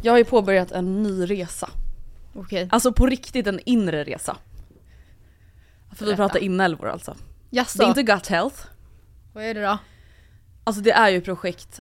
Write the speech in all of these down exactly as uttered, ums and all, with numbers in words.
Jag har ju påbörjat en ny resa. Okej. Okay. Alltså på riktigt en inre resa. För vi pratar inälvor alltså. Jaså. Det är inte gut health. Vad är det då? Alltså det är ju projekt.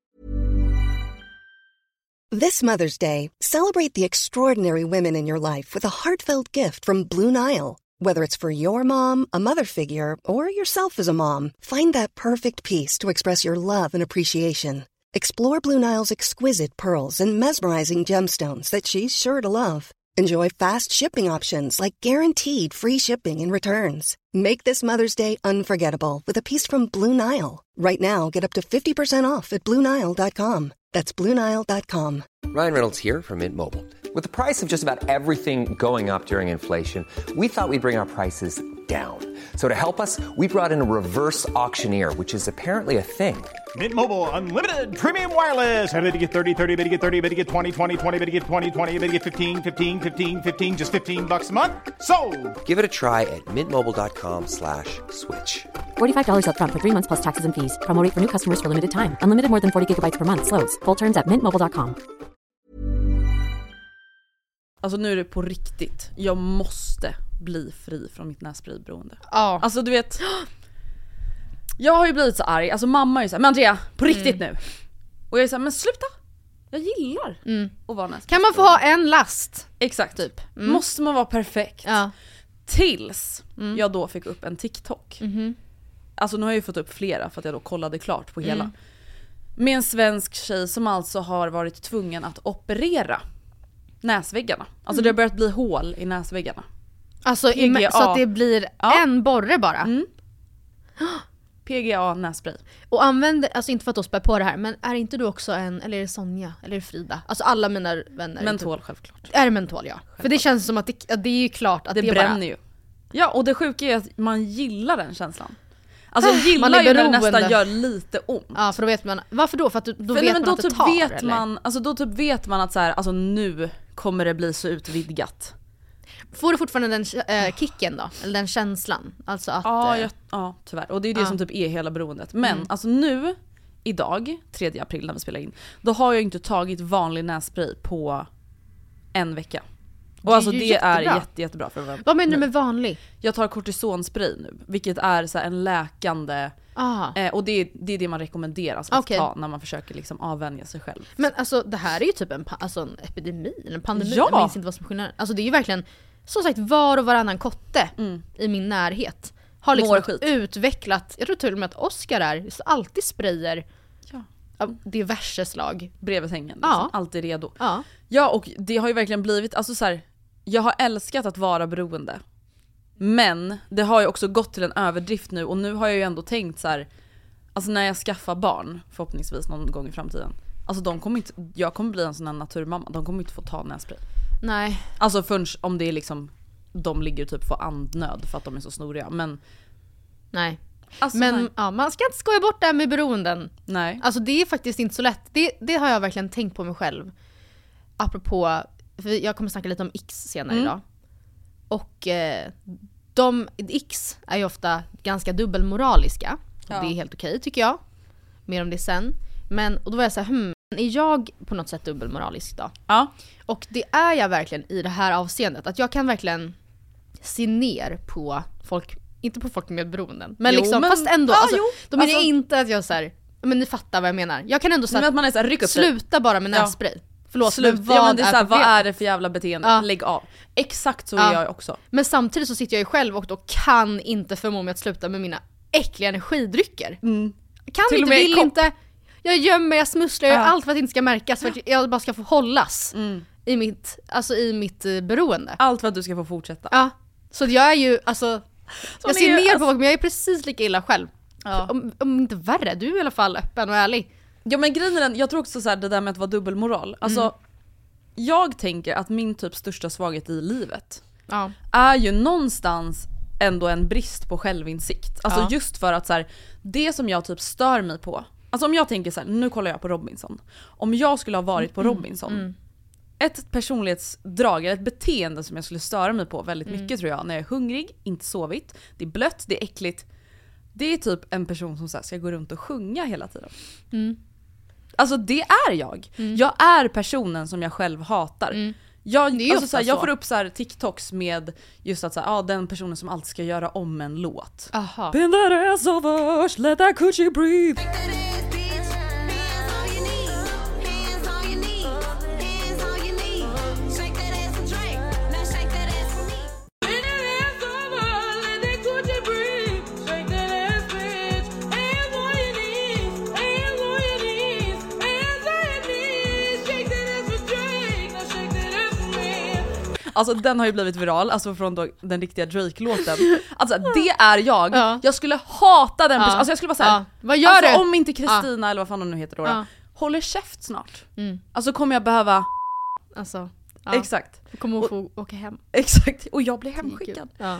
This Mother's Day, celebrate the extraordinary women in your life with a heartfelt gift from Blue Nile. Whether it's for your mom, a mother figure, or yourself as a mom, find that perfect piece to express your love and appreciation. Explore Blue Nile's exquisite pearls and mesmerizing gemstones that she's sure to love. Enjoy fast shipping options like guaranteed free shipping and returns. Make this Mother's Day unforgettable with a piece from Blue Nile. Right now, get up to fifty percent off at blue nile dot com. That's blue nile dot com. Ryan Reynolds here from Mint Mobile. With the price of just about everything going up during inflation, we thought we'd bring our prices down. So to help us, we brought in a reverse auctioneer, which is apparently a thing. Mint Mobile Unlimited Premium Wireless. How to get thirty, thirty, how to get thirty, how to get twenty, twenty, twenty, how to get twenty, twenty, how to get fifteen, fifteen, fifteen, fifteen, just fifteen bucks a month? Sold! Give it a try at mintmobile.com slash switch. forty-five dollars up front for three months plus taxes and fees. Promo rate for new customers for limited time. Unlimited more than forty gigabytes per month. Slows full terms at mint mobile dot com. Alltså nu är det på riktigt. Jag måste bli fri från mitt nässprayberoende. Ja. Alltså du vet, jag har ju blivit så arg. Alltså mamma är ju så här, men Andrea, på riktigt mm. nu. Och jag är så här, men sluta. Jag gillar mm. att vara nässprayberoende. Kan man få ha en last? Exakt. Typ. Mm. Måste man vara perfekt. Ja. Tills mm. jag då fick upp en TikTok. Mm-hmm. Alltså nu har jag ju fått upp flera för att jag då kollade klart på hela. Mm. Med en svensk tjej som alltså har varit tvungen att operera näsväggarna. Alltså mm. det har börjat bli hål i näsväggarna. Alltså P G A. så att det blir ja. en borre bara. Mm. P G A nässpray. Och använder, alltså inte för att då spä på det här, men är inte du också en, eller är det Sonja, eller är det Frida? Alltså alla mina vänner. Mentol typ, självklart. Är det mentol, ja. Självklart. För det känns som att det, att det är ju klart att det, det bränner bara... ju. Ja, och det sjuka är att man gillar den känslan. Alltså jag gillar man är ju när det beroende. nästan gör lite ont. Ja, för då vet man, varför då? För att då, då för vet nej, men man då att det typ tar, vet eller? man, alltså då typ vet man att så här, alltså nu kommer det bli så utvidgat. Får du fortfarande den äh, kicken då? Eller den känslan? Alltså att... Ja, äh, ja, ja tyvärr. Och det är det ja. som typ är hela beroendet. Men mm. alltså nu, idag, tredje april när vi spelar in, då har jag inte tagit vanlig nässpray på en vecka. Och alltså det är jätte, jättebra för att vara. Vad menar du med vanlig? Jag tar kortisonspray nu, vilket är så här en läkande eh, och det är, det är det man rekommenderar alltså, okay. att ta när man försöker liksom avvänja sig själv. Men alltså det här är ju typ en, alltså, en epidemi eller en pandemi. Ja. Jag minns inte vad som är skillnaden. Alltså det är ju verkligen, som sagt, var och varannan kotte mm. i min närhet har liksom utvecklat, jag tror till och med att Oscar är alltid sprayer ja. av diverse slag. Bredvid sängen, liksom. Ja. Alltid redo. Ja. Ja, och det har ju verkligen blivit, alltså så här, jag har älskat att vara beroende. Men det har ju också gått till en överdrift nu. Och nu har jag ju ändå tänkt så här, alltså när jag skaffar barn, förhoppningsvis någon gång i framtiden, alltså de kommer inte, jag kommer bli en sån här naturmamma. De kommer inte få ta nässpray. Nej. Alltså förrän om det är liksom, de ligger typ på andnöd för att de är så snoriga. Men nej. Alltså, men nej. Ja, man ska inte skoja bort det här med beroenden. Nej. Alltså det är faktiskt inte så lätt. Det, det har jag verkligen tänkt på mig själv. Apropå, för jag kommer snacka lite om X senare mm. idag. Och eh, de, X är ju ofta ganska dubbelmoraliska. Ja. Det är helt okej tycker jag. Mer om det sen. Men, och då var jag så här, hmm, är jag på något sätt dubbelmoralisk då? Ja. Och det är jag verkligen i det här avseendet. Att jag kan verkligen se ner på folk, inte på folk med beroenden. Men jo, liksom, men, fast ändå, ja, alltså, jo. de menar alltså, inte att jag så här, men ni fattar vad jag menar. Jag kan ändå så här, att man är så här, ryck upp sluta det. bara med nässpray. Ja. Förlåt, Slut. men vad, ja, men det är, är så här, vad problemet? är det för jävla beteende? Ja. Lägg av. Exakt så ja. är jag också. Men samtidigt så sitter jag ju själv och då kan inte förmå mig att sluta med mina äckliga energidrycker. Mm. Kan Till inte, vill kopp. inte. Jag gömmer, jag smusslar, jag ja. gör allt för att det inte ska märkas. För att jag bara ska få hållas mm. i mitt, alltså i mitt uh, beroende. Allt för att du ska få fortsätta. Ja, så jag är ju, alltså så jag ser är, ner alltså, på folk, men jag är precis lika illa själv. Ja. Om, om inte värre, du är i alla fall öppen och ärlig. Ja men grejen är den, jag tror också så här, det där med att vara dubbelmoral. Alltså mm. jag tänker att min typ största svaghet i livet ja. är ju någonstans ändå en brist på självinsikt. Alltså ja. just för att så här, det som jag typ stör mig på. Alltså om jag tänker så här, nu kollar jag på Robinson. Om jag skulle ha varit på Robinson. Mm. Ett personlighetsdrag, eller ett beteende som jag skulle störa mig på väldigt mycket mm. tror jag. När jag är hungrig, inte sovit, det är blött, det är äckligt. Det är typ en person som så här, ska gå runt och sjunga hela tiden. Mm. Alltså det är jag. Mm. Jag är personen som jag själv hatar. Mm. Jag, det är alltså, såhär, så. jag får upp så här TikToks med just att såhär, ah, den personen som alltid ska göra om en låt. Aha. Bend that ass over, let that coochie breathe. Alltså den har ju blivit viral, alltså från då, den riktiga Drake-låten. Alltså det är jag. Ja. Jag skulle hata den personen. Ja. Alltså jag skulle vara såhär, ja. Vad gör alltså, du? Om inte Kristina ja. eller vad fan hon nu heter då, ja. håller käft snart. Mm. Alltså kommer jag behöva... Alltså, ja. Exakt. Du kommer att få åka hem. Exakt, och jag blir hemskickad. Ja.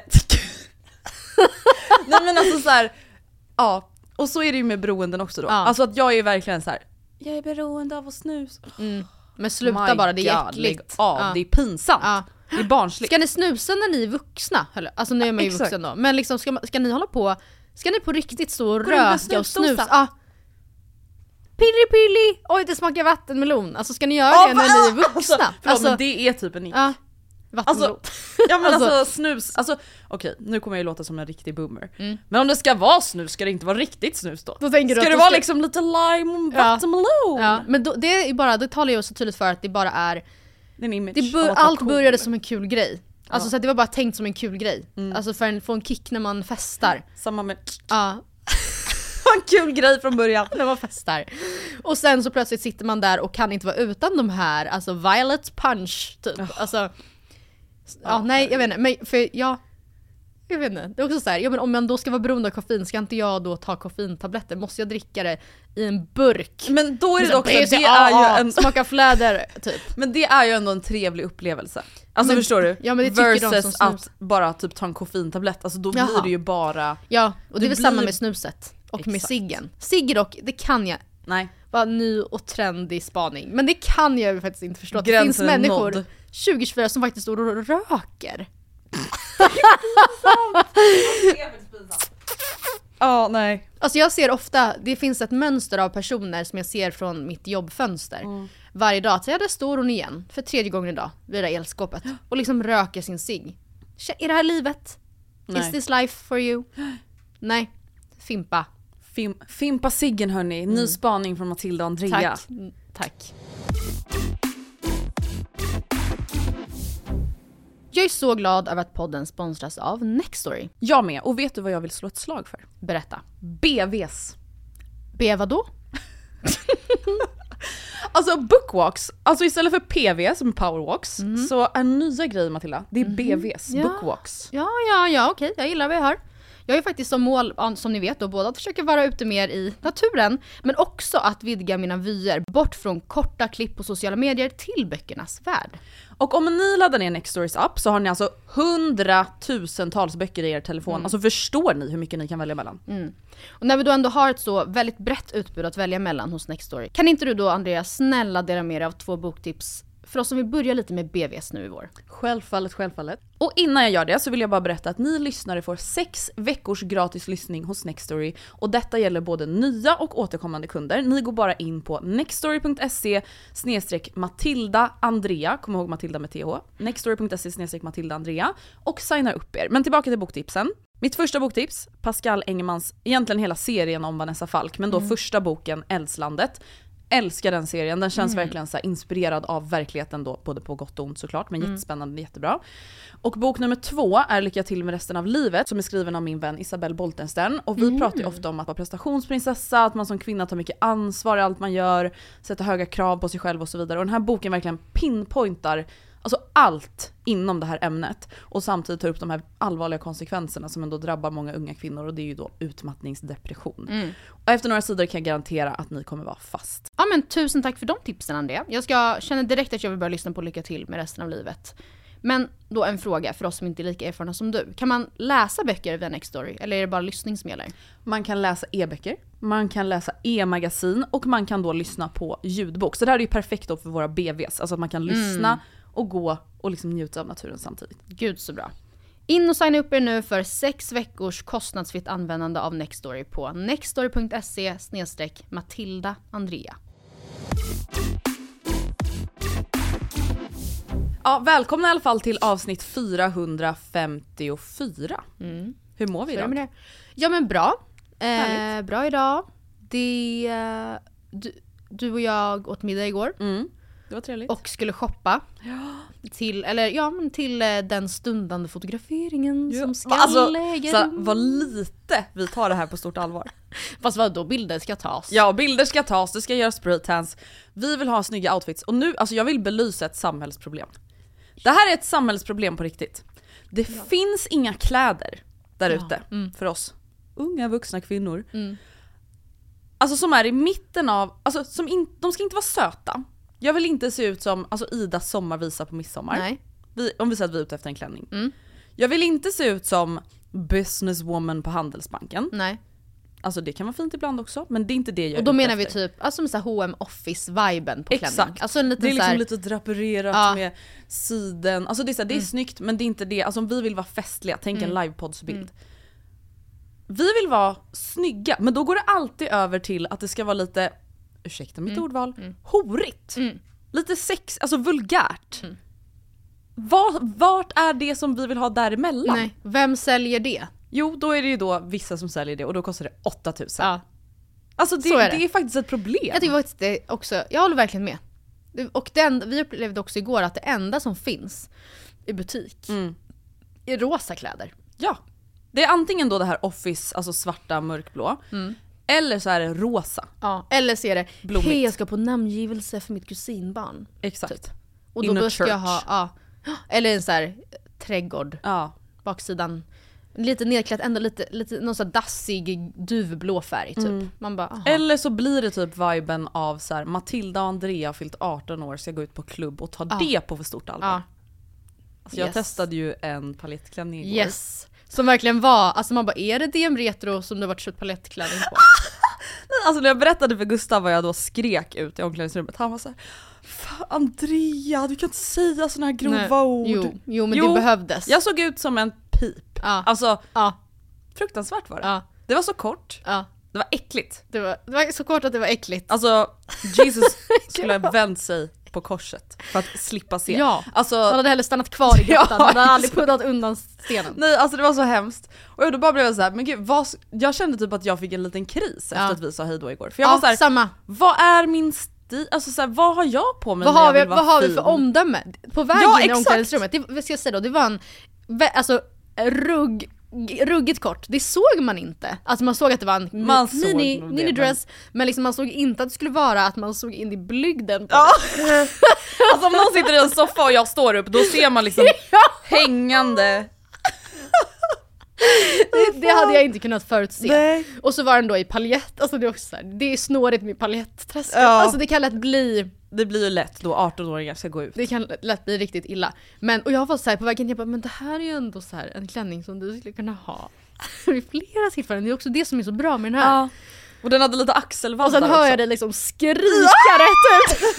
Nej men alltså såhär, ja. Och så är det ju med beroenden också då. Ja. Alltså att jag är verkligen så här: jag är beroende av att snus. Mm. Men sluta My bara, det är God, äckligt. Ja, ja. Det är pinsamt. Ja. Det är barnsligt. Ska ni snusa när ni är vuxna? Alltså nu är man ju Exakt. vuxen då. Men liksom, ska, ska ni hålla på, ska ni på riktigt stå och röka och snusa? Ja. Pilli pilli, oj det smakar vattenmelon. Alltså ska ni göra oh, det när ni är vuxna? Alltså, förlåt, alltså, men det är typ en nick. Ja. Vattenmelon. Alltså, ja men alltså, alltså snus, alltså okej, nu kommer jag ju låta som en riktig boomer. Mm. Men om det ska vara snus ska det inte vara riktigt snus då. då tänker ska du det ska... vara liksom lite lime ja. vattenmelon? Ja, men då, det är bara, det talar ju så tydligt för att det bara är en image. Det bör, allt cool. började som en kul grej. Alltså ja. så att det var bara tänkt som en kul grej. Mm. Alltså för att få en kick när man festar. Samma med ja. en kul grej från början när man festar. Och sen så plötsligt sitter man där och kan inte vara utan de här, alltså Violet Punch typ. Oh. Alltså ja, ja, nej jag vet inte, men för ja jag vet inte, det är också så här, ja, men om man då ska vara beroende av koffein, ska inte jag då ta koffeintabletter? Måste jag dricka det i en burk? Men då är det dock, det, det är ju en smaka fläder typ. Men det är ju ändå en trevlig upplevelse. Alltså men, förstår du? Ja, men det versus de att bara typ ta en koffeintablett, alltså då Jaha. blir det ju bara. Ja, och det, det är väl blir... samma med snuset och Exakt. med ciggen. Cigg dock, det kan jag. Nej. Var ny och trendig spaning. Men det kan jag ju faktiskt inte förstå. Att det finns människor nådd. tjugo tjugofyra som faktiskt står och röker. Ja, oh, nej. Alltså jag ser ofta, det finns ett mönster av personer som jag ser från mitt jobbfönster. Mm. Varje dag, så ja, där står hon igen för tredje gången idag vid det här elskåpet och liksom röker sin cigg. Är det här livet? Nej. Is this life for you? Nej, fimpa. Fim, fimpa ciggen hörni, ny mm. spaning från Matilda och Andrea. Tack, tack. Jag är så glad över att podden sponsras av Nextory. Jag med, och vet du vad jag vill slå ett slag för? Berätta. B Vs. B vad då? Alltså bookwalks, alltså istället för P V som powerwalks mm. så är nya grejer Matilda, det är mm. B Vs, ja. Bookwalks. Ja, ja, ja, okej, jag gillar vad jag hör. Jag har ju faktiskt som mål, som ni vet då, både att försöka vara ute mer i naturen, men också att vidga mina vyer bort från korta klipp på sociala medier till böckernas värld. Och om ni laddar ner Nextorys app så har ni alltså hundratusentals böcker i er telefon. Mm. Alltså förstår ni hur mycket ni kan välja mellan? Mm. Och när vi då ändå har ett så väldigt brett utbud att välja mellan hos Nextory, kan inte du då Andrea snälla dela med dig av två boktips för oss som vill börja lite med B Vs nu i vår? Självfallet, självfallet. Och innan jag gör det så vill jag bara berätta att ni lyssnare får sex veckors gratis lyssning hos Nextory. Och detta gäller både nya och återkommande kunder. Ni går bara in på nextory.se snedstreck Matilda Andrea. Kom ihåg Matilda med T H. Nextory.se snedstreck Matilda Andrea. Och signar upp er. Men tillbaka till boktipsen. Mitt första boktips, Pascal Engemans, egentligen hela serien om Vanessa Falk, men då mm. första boken, Eldslandet. Älskar den serien, den känns mm. verkligen så här inspirerad av verkligheten då, både på gott och ont såklart, men mm. jättespännande, jättebra. Och bok nummer två är Lycka till med resten av livet, som är skriven av min vän Isabelle Boltenstern. Och vi mm. pratar ju ofta om att vara prestationsprinsessa, att man som kvinna tar mycket ansvar i allt man gör, sätter höga krav på sig själv och så vidare. Och den här boken verkligen pinpointar alltså allt inom det här ämnet och samtidigt tar upp de här allvarliga konsekvenserna som ändå drabbar många unga kvinnor, och det är ju då utmattningsdepression. Mm. Och efter några sidor kan jag garantera att ni kommer vara fast. Ja men tusen tack för de tipsen Andrea. Jag ska känna direkt att jag vill börja lyssna på Lycka till med resten av livet. Men då en fråga för oss som inte är lika erfarna som du. Kan man läsa böcker via Nextory eller är det bara lyssning som gäller? Man kan läsa e-böcker, man kan läsa e-magasin och man kan då lyssna på ljudbok. Så det här är ju perfekt då för våra B Vs, alltså att man kan lyssna mm. och gå och liksom njuta av naturen samtidigt. Gud så bra. In och signa upp er nu för sex veckors kostnadsfritt användande av Nextory på nextory.se snedstreck Matilda Andrea. Ja, välkomna i alla fall till avsnitt fyrahundrafemtiofyra. Mm. Hur mår vi idag? Ja men bra. Eh, bra idag. Det, eh, du, du och jag åt middag igår. Mm. Det var trevligt. Och skulle shoppa. Ja. Till, eller, ja, men till eh, den stundande fotograferingen ja. som ska alltså, lägga så, vad lite vi tar det här på stort allvar. Fast vad då, bilder ska tas. Ja, bilder ska tas, det ska göras spraytans. Vi vill ha snygga outfits. Och nu, alltså jag vill belysa ett samhällsproblem. Det här är ett samhällsproblem på riktigt. Det ja. finns inga kläder där ute ja. mm. för oss unga vuxna kvinnor. Mm. Alltså som är i mitten av, alltså som in, de ska inte vara söta. Jag vill inte se ut som alltså Idas sommarvisa på midsommar. Nej. Vi, om vi säger att vi är ute efter en klänning. Mm. Jag vill inte se ut som businesswoman på Handelsbanken. Nej. Alltså det kan vara fint ibland också, men det är inte det jag är. Och då menar efter. vi typ alltså med så här H och M Office-viben på Exakt. klänning. Alltså en liten det är liksom så här... lite drapererat ja. med siden. Alltså det är, så här, det är mm. snyggt, men det är inte det. Alltså om vi vill vara festliga, tänk mm. en livepoddsbild. Mm. Vi vill vara snygga, men då går det alltid över till att det ska vara lite, ursäkta mitt mm. ordval, mm. horigt. Mm. Lite sex, alltså vulgärt. Mm. Var, vart är det som vi vill ha däremellan? Nej, vem säljer det? Jo, då är det ju då vissa som säljer det och då kostar det åtta tusen. Ja. Alltså det är, det. det är faktiskt ett problem. Jag tycker faktiskt det också, jag håller verkligen med. Och den, vi upplevde också igår att det enda som finns i butik mm. är rosa kläder. Ja, det är antingen då det här Office, alltså svarta, mörkblå. Mm. Eller så är det rosa. Ja, eller så är det, hej jag ska på namngivelse för mitt kusinbarn. Exakt. Typ. Och då, då ska jag ha, ja. Eller en så här trädgård. Ja. Baksidan. Lite nedklätt, ändå lite, lite någon så här dassig duvblå färg typ. Mm. Man bara, aha. Eller så blir det typ viben av så här, Matilda och Andrea har fyllt arton år, ska gå ut på klubb och ta ah. det på för stort allvar. Ah. Alltså jag yes. testade ju en palettklänning igår. Yes. Som verkligen var, alltså man bara, är det D M Retro som du har varit köpt palettklänning på? Alltså när jag berättade för Gustav vad jag då skrek ut i omklädningsrummet, han var så här, fan Andrea, du kan inte säga såna här grova Nej. ord. Jo, jo men jo, det behövdes. Jag såg ut som en pip. Ja. Alltså, ja. fruktansvärt var det. Ja. Det var så kort. Ja. Det var äckligt. Det var, det var så kort att det var äckligt. Alltså, Jesus skulle ha vänt sig på korset för att slippa se. Ja, alltså, han hade heller stannat kvar i gatan. Ja, han hade aldrig puddat undan stenen. Nej, alltså det var så hemskt. Och då bara blev jag så här, men gud, vad, jag kände typ att jag fick en liten kris efter ja. att vi sa hej då igår. För jag ja, var så här, samma. Vad är min stil? Alltså så här, vad har jag på mig vad när har jag vi, vill vara Vad har fin? vi för omdöme? På vägen ja, i omklädningsrummet, det ska jag säga då, det var en alltså rugg ruggigt kort. Det såg man inte. Alltså man såg att det var en man mini, mini dress, men... men liksom man såg inte att det skulle vara att man såg in i blygden på ja. Alltså om någon sitter i en soffa och jag står upp, då ser man liksom ja. hängande. Det, det hade jag inte kunnat förutse. Nej. Och så var den då i paljett. Alltså det är också så här, det är snårigt med paljetträsket. Ja. Alltså det kan lätt bli det blir ju lätt då arton-åringar ska gå ut. Det kan lätt bli riktigt illa. Men och jag var så här på vägen, jag bara, men det här är ju ändå så här en klänning som du skulle kunna ha vid flera tillfällen. Det är också det som är så bra med den här. Ja. Och den hade lite axelvaddar. Och sen hör också. jag dig liksom skrika ja! rätt ut.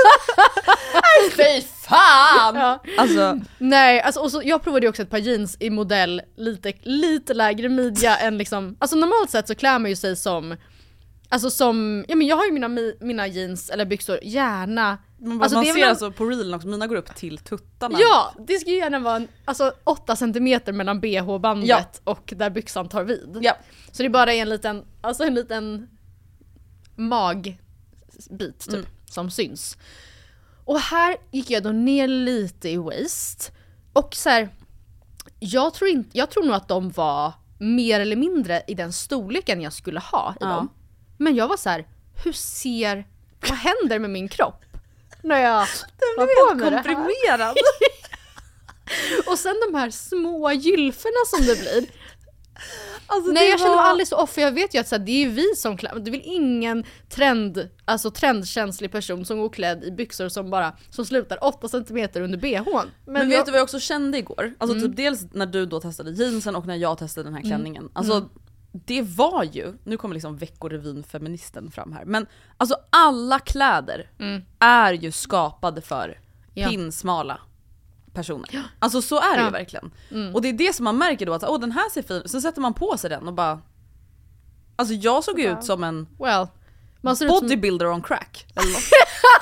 Fy fan! Ja. Alltså. Nej, alltså, och så, jag provade ju också ett par jeans i modell lite, lite lägre midja än liksom, alltså normalt sett så klär man ju sig som, alltså som, ja men jag har ju mina, mina jeans eller byxor gärna. Man, alltså, man det ser någon... alltså på reelen också, mina går upp till tuttarna. Ja, det ska ju gärna vara en, alltså åtta centimeter mellan B H-bandet ja. och där byxan tar vid. Ja. Så det är bara en liten, alltså en liten magbit typ, mm. som syns. Och här gick jag då ner lite i waist. Och så här, jag tror inte, jag tror nog att de var mer eller mindre i den storleken jag skulle ha i ja. dem. Men jag var så här, hur ser, vad händer med min kropp när jag den var på helt komprimerad. Och sen de här små gylferna som det blir. Alltså, nej, det jag var... känner mig aldrig så off, för jag vet ju att så här, det är ju vi som klär, det är väl ingen trend, alltså trendkänslig person som går klädd i byxor som bara som slutar åtta centimeter under B H:n. Men, Men jag... vet du vad jag också kände igår? Alltså mm. typ dels när du då testade jeansen och när jag testade den här klänningen. Mm. Alltså mm. det var ju, nu kommer liksom veckorevyn feministen fram här, men alltså alla kläder mm. är ju skapade för ja. pinsmala personer. Ja. Alltså så är det ja. ju verkligen. Mm. Och det är det som man märker då att åh, den här ser fin ut. Så sätter man på sig den och bara, alltså jag såg wow. ut som en well, man ser bodybuilder som... on crack. Eller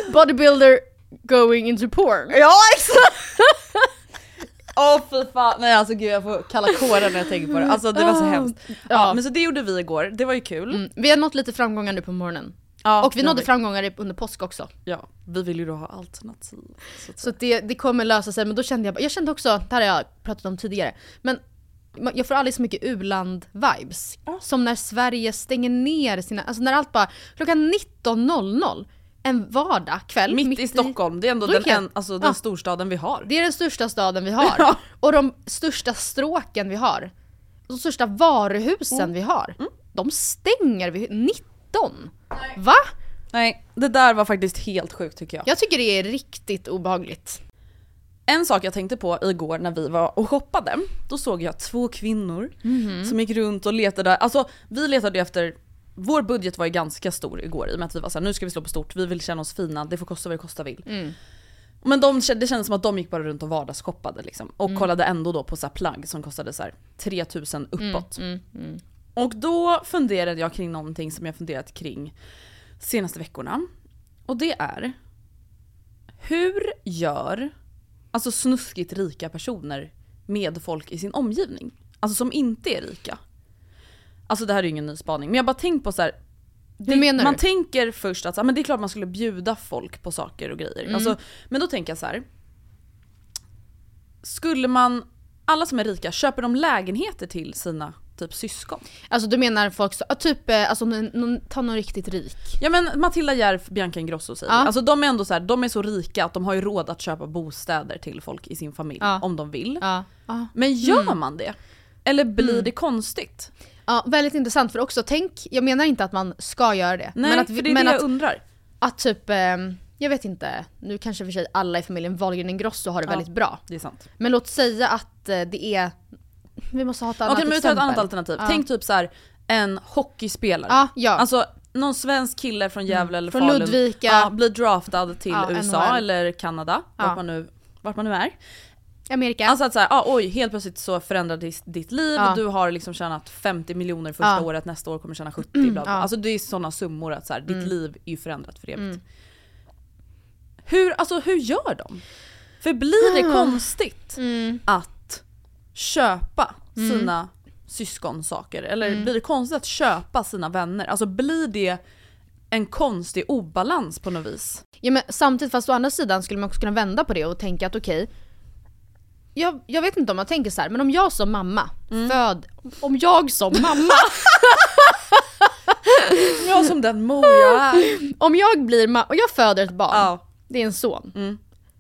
Bodybuilder going into porn. Ja, exakt! Åh oh, fy fan, nej alltså gud jag får kalla kåren när jag tänker på det. Alltså det var så hemskt. Ja, ja. Men så det gjorde vi igår, det var ju kul. Mm. Vi har nått lite framgångar nu på morgonen. Ja, och vi nådde vi. framgångar under påsk också. Ja, vi vill ju då ha alternativ. Så, så det, det kommer lösa sig, men då kände jag, jag kände också, det här har jag pratat om tidigare, men jag får aldrig så mycket u-land-vibes. Ja. Som när Sverige stänger ner sina, alltså när allt bara, klockan nitton noll noll en vardag kväll mitt, mitt i Stockholm, det är ändå den, en, alltså den ja. storstaden vi har. Det är den största staden vi har. Ja. Och de största stråken vi har. De största varuhusen mm. vi har. Mm. De stänger vid nitton. Nej. Va? Nej, det där var faktiskt helt sjukt tycker jag. Jag tycker det är riktigt obehagligt. En sak jag tänkte på igår när vi var och shoppade, då såg jag två kvinnor mm-hmm. som gick runt och letade, alltså vi letade efter, vår budget var ju ganska stor igår i och med att vi var såhär, nu ska vi slå på stort, vi vill känna oss fina, det får kosta vad det kosta vill. Mm. Men de, det kändes som att de gick bara runt och vardagsshoppade liksom, och mm. kollade ändå då på så här plagg som kostade så här tre tusen uppåt. Mm, mm, mm. Och då funderade jag kring någonting som jag funderat kring senaste veckorna. Och det är, hur gör alltså snuskigt rika personer med folk i sin omgivning? Alltså som inte är rika. Alltså det här är ju ingen ny spaning, men jag bara tänkt på så här. Det, menar man du? tänker först att men det är klart man skulle bjuda folk på saker och grejer. Mm. Alltså, men då tänker jag så här. Skulle man, alla som är rika, köper de lägenheter till sina typ syskon? Alltså du menar folk så, typ, alltså någon, ta någon riktigt rik. Ja men Matilda Järf, Bianca Ingrosso säger. Ja. Alltså de är ändå så här, de är så rika att de har ju råd att köpa bostäder till folk i sin familj ja. om de vill. Ja. Ja. Men gör mm. man det? Eller blir mm. det konstigt? Ja, väldigt intressant, för också tänk, jag menar inte att man ska göra det. Nej, men att, för det är men det jag att, undrar. Att typ, eh, jag vet inte, nu kanske för sig alla i familjen Wahlgren Ingrosso har det ja, väldigt bra. Det är sant. Men låt säga att eh, det är, vi måste ha ett annat Okej, men vi tar exempel. ett annat alternativ. Ja. Tänk typ så här, en hockeyspelare. Ja, ja. Alltså någon svensk kille från Gävle mm. eller från Falun. Ludvika. Ja, blir draftad till ja, U S A N H L. eller Kanada. Ja. Vart, man nu, vart man nu är. Amerika. Alltså att så här, ah, oj, helt plötsligt så förändrades ditt liv. Ja. Du har liksom tjänat femtio miljoner första ja. året, nästa år kommer du tjäna sjuttio. Mm, bla bla. Ja. Alltså det är sådana summor att så här, ditt mm. liv är ju förändrat för evigt. Mm. Hur, alltså, hur gör de? För blir det konstigt mm. att köpa sina mm. syskonsaker? Eller mm. blir det konstigt att köpa sina vänner? Alltså blir det en konstig obalans på något vis? Ja, men samtidigt, fast å andra sidan skulle man också kunna vända på det och tänka att okej, okay, Jag, jag vet inte om man tänker så här, men om jag som mamma mm. föd, om jag som mamma jag som den mor jag är. Om jag blir ma- och jag föder ett barn, ja. det är en son. Mm.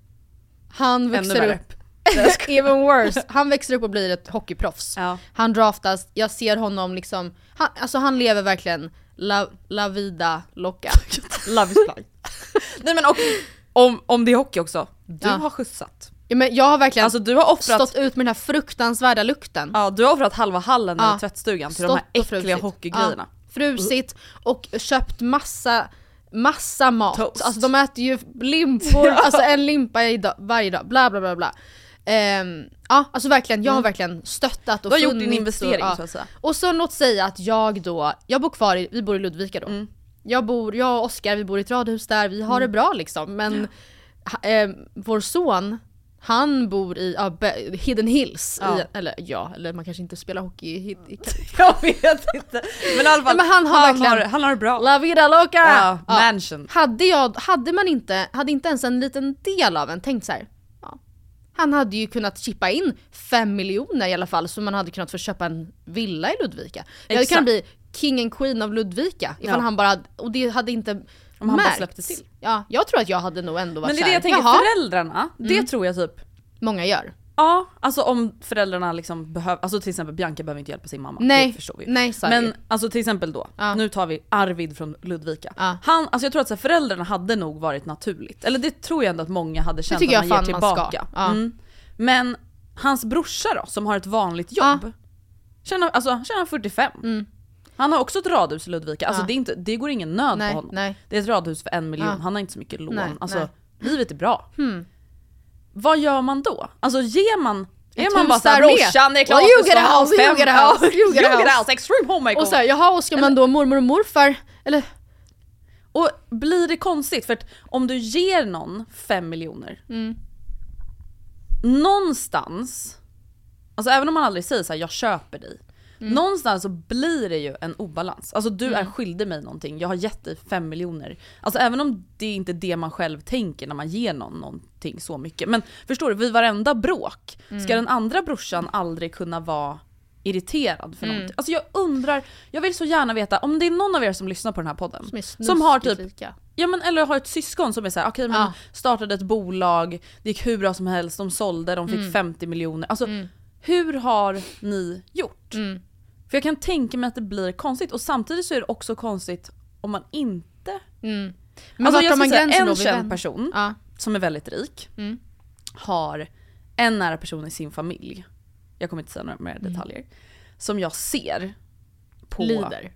Han växer upp. Even worse. Han växer upp och blir ett hockeyproffs. Ja. Han draftas, jag ser honom liksom, han, alltså han lever verkligen la, la vida loca. Love is blind. Nej men och, om, om det är hockey också, du ja. har skjutsat. Ja, men jag har verkligen alltså, du har offrat... stått ut med den här fruktansvärda lukten. Ja, du har offrat halva hallen ja. i tvättstugan till stått de här äckliga hockeygrejerna. Ja. Frusit och köpt massa massa mat. Toast. Alltså de äter ju limpor, ja. alltså en limpa i dag, varje dag, bla bla bla bla. Um, ja, alltså verkligen, jag har verkligen stöttat och du har gjort din investering och, ja. så att säga. Och så låt säga att jag då, jag bor kvar i, vi bor i Ludvika då. Mm. Jag bor, jag och Oskar, vi bor i ett radhus där, vi har mm. det bra liksom, men ja. eh, vår son, han bor i uh, Be- Hidden Hills ja. I, eller ja, eller man kanske inte spelar hockey i, i, i jag vet inte. Men i alla fall, ja, men han har han verkligen har, han har det bra. La vida loca. Ja, ja. Mansion. Hade jag hade man inte hade inte ens en liten del av en tänkt så här. Ja. Han hade ju kunnat chippa in fem miljoner i alla fall, så man hade kunnat få köpa en villa i Ludvika. Det hade kunnat bli King and Queen av Ludvika ifall ja. han bara, och det hade inte om han bara släppte till. Ja, jag tror att jag hade nog ändå varit. Men det är det jag tänker, Jaha. föräldrarna, det mm. tror jag typ många gör. Ja, alltså om föräldrarna liksom behöver, alltså till exempel Bianca behöver inte hjälpa sin mamma. Nej, det förstår vi. Nej, men alltså till exempel då, ja. nu tar vi Arvid från Ludvika. Ja. Han, alltså jag tror att så här, föräldrarna hade nog varit naturligt. Eller det tror jag ändå att många hade känt att man ger tillbaka. Man ja. mm. Men hans brorsa då, som har ett vanligt jobb, ja. tjänar, alltså, tjänar fyrtiofem. Mm. Han har också ett radhus i Ludvika. Alltså ja. det, är inte, det går ingen nöd nej, på honom. Nej. Det är ett radhus för en miljon. Ja. Han har inte så mycket lån. Nej, alltså nej. livet är bra. Hmm. Vad gör man då? Alltså ger man Är man bara såhär, brorsan, det är klart du ska ha fem, you get a house, you get a house, extreme homemaker. Och såhär, jaha, och ska man då mormor och morfar, eller? Och blir det konstigt, för att om du ger någon fem miljoner Mm. någonstans, alltså även om man aldrig säger så här, jag köper dig, Mm. någonstans så blir det ju en obalans. Alltså du Mm. är skyldig mig någonting, jag har gett dig fem miljoner. Alltså även om det är inte det man själv tänker när man ger någon någonting så mycket. Men förstår du, vid varenda bråk Mm. ska den andra brorsan aldrig kunna vara irriterad för Mm. någonting. Alltså jag undrar, jag vill så gärna veta om det är någon av er som lyssnar på den här podden Som, är som har typ, snuskigt lika. ja men eller har ett syskon som är så här, okej men Ja. startade ett bolag, det gick hur bra som helst, de sålde, de fick Mm. femtio miljoner. Alltså Mm. hur har ni gjort? Mm. För jag kan tänka mig att det blir konstigt, och samtidigt så är det också konstigt om man inte... Mm. Men Alltså vart jag drar man ska säga, gränsen en då vid känd vän? person Ja. som är väldigt rik Mm. har en nära person i sin familj, jag kommer inte säga några mer Mm. detaljer, som jag ser på... Lider.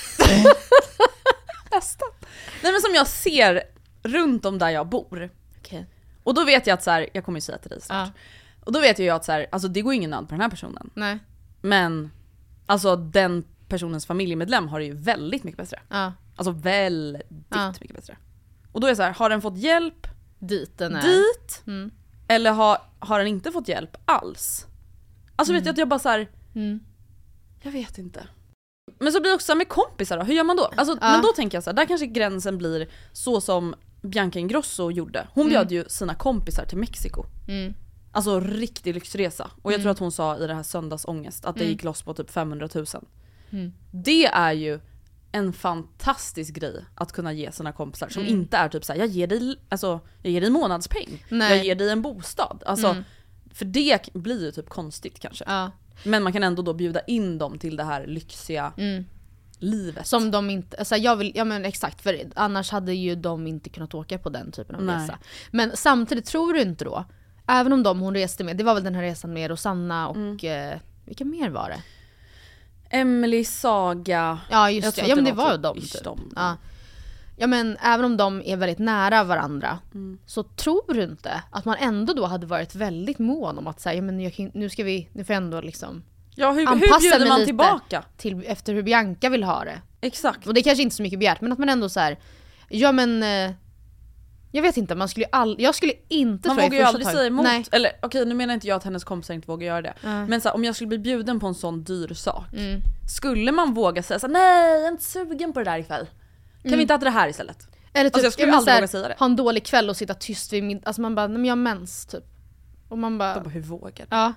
Nästan. Nej men som jag ser runt om där jag bor. Okej. Och då vet jag att så här, jag kommer ju säga till dig snart. Ja. Och då vet jag att så här, alltså det går ingen nöd på den här personen. Nej. Men alltså den personens familjemedlem har det ju väldigt mycket bättre. Ja. Alltså väldigt Ja. mycket bättre. Och då är det så här, har den fått hjälp Dit den är. dit? Mm. Eller har, har den inte fått hjälp alls? Alltså vet jag att jag bara så här, Mm. jag vet inte. Men så blir det också med kompisar då, hur gör man då? Alltså, Ja. men då tänker jag så här, där kanske gränsen blir så som Bianca Ingrosso gjorde. Hon Mm. bjöd ju sina kompisar till Mexiko. Mm. Alltså riktig lyxresa. Och jag Mm. tror att hon sa i det här söndagsångest att det Mm. gick loss på typ femhundratusen. Mm. Det är ju en fantastisk grej att kunna ge sina kompisar som Mm. inte är typ så här, jag ger dig, alltså, jag ger dig månadspeng. Nej. Jag ger dig en bostad. Alltså, Mm. för det blir ju typ konstigt kanske. Ja. Men man kan ändå då bjuda in dem till det här lyxiga Mm. livet. Som de inte, alltså jag vill, ja men exakt, för annars hade ju de inte kunnat åka på den typen av Nej. resa. Men samtidigt, tror du inte då, även om de hon reste med, det var väl den här resan med Rosanna och Mm. eh, vilka mer var det? Emily, Saga. Ja Jag just tror det, ja att men det det var var ju typ de ish typ. de. Ja. Ja men även om de är väldigt nära varandra, Mm. så tror du inte att man ändå då hade varit väldigt mån om att säga, ja men jag kan, nu ska vi, nu får jag ändå liksom Ja, hur, hur anpassa bjuder mig man lite tillbaka? till, efter hur Bianca vill ha det. Exakt. Och det är kanske inte så mycket begärt, men att man ändå så här, ja men eh, jag vet inte, man skulle ju all, jag skulle inte Man tror jag, vågar ju första aldrig taget- säga emot. Nej. Eller okej, nu menar inte jag att hennes kompisar inte vågar göra det. Ja. Men så här, om jag skulle bli bjuden på en sån dyr sak, Mm. skulle man våga säga så här, nej jag är inte sugen på det där ikväll. Kan Mm. vi inte äta det här istället? Eller typ, Alltså, jag skulle ja, men aldrig så här, våga säga det. ha en dålig kväll och sitta tyst vid min, alltså man bara, nej men jag har mens typ. Och man bara, Jag bara, hur vågar du? ja.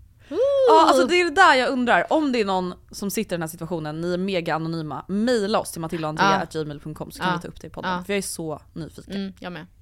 Ja, alltså det är det där jag undrar. Om det är någon som sitter i den här situationen, ni är mega anonyma, mejla oss till matildaandrea at gmail dot com så kan Ja. vi ta upp det i podden. Ja. För jag är så nyfiken. Mm, jag med.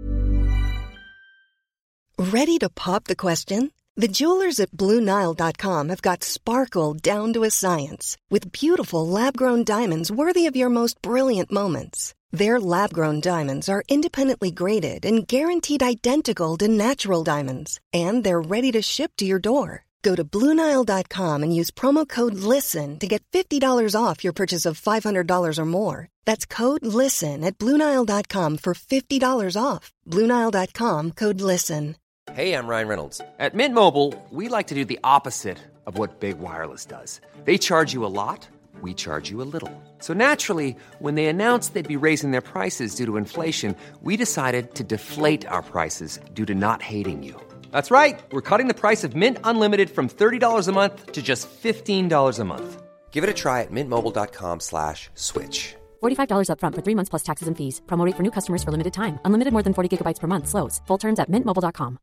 Ready to pop the question? The jewelers at Blue Nile dot com have got sparkle down to a science with beautiful lab-grown diamonds worthy of your most brilliant moments. Their lab-grown diamonds are independently graded and guaranteed identical to natural diamonds, and they're ready to ship to your door. Go to Blue Nile dot com and use promo code LISTEN to get fifty dollars off your purchase of five hundred dollars or more. That's code LISTEN at Blue Nile dot com for fifty dollars off. Blue Nile dot com, code LISTEN. Hey, I'm Ryan Reynolds. At Mint Mobile, we like to do the opposite of what Big Wireless does. They charge you a lot, we charge you a little. So naturally, when they announced they'd be raising their prices due to inflation, we decided to deflate our prices due to not hating you. That's right. We're cutting the price of Mint Unlimited from thirty dollars a month to just fifteen dollars a month. Give it a try at mintmobile.com slash switch. forty-five dollars up front for three months plus taxes and fees. Promo rate for new customers for limited time. Unlimited more than forty gigabytes per month slows. Full terms at mint mobile dot com.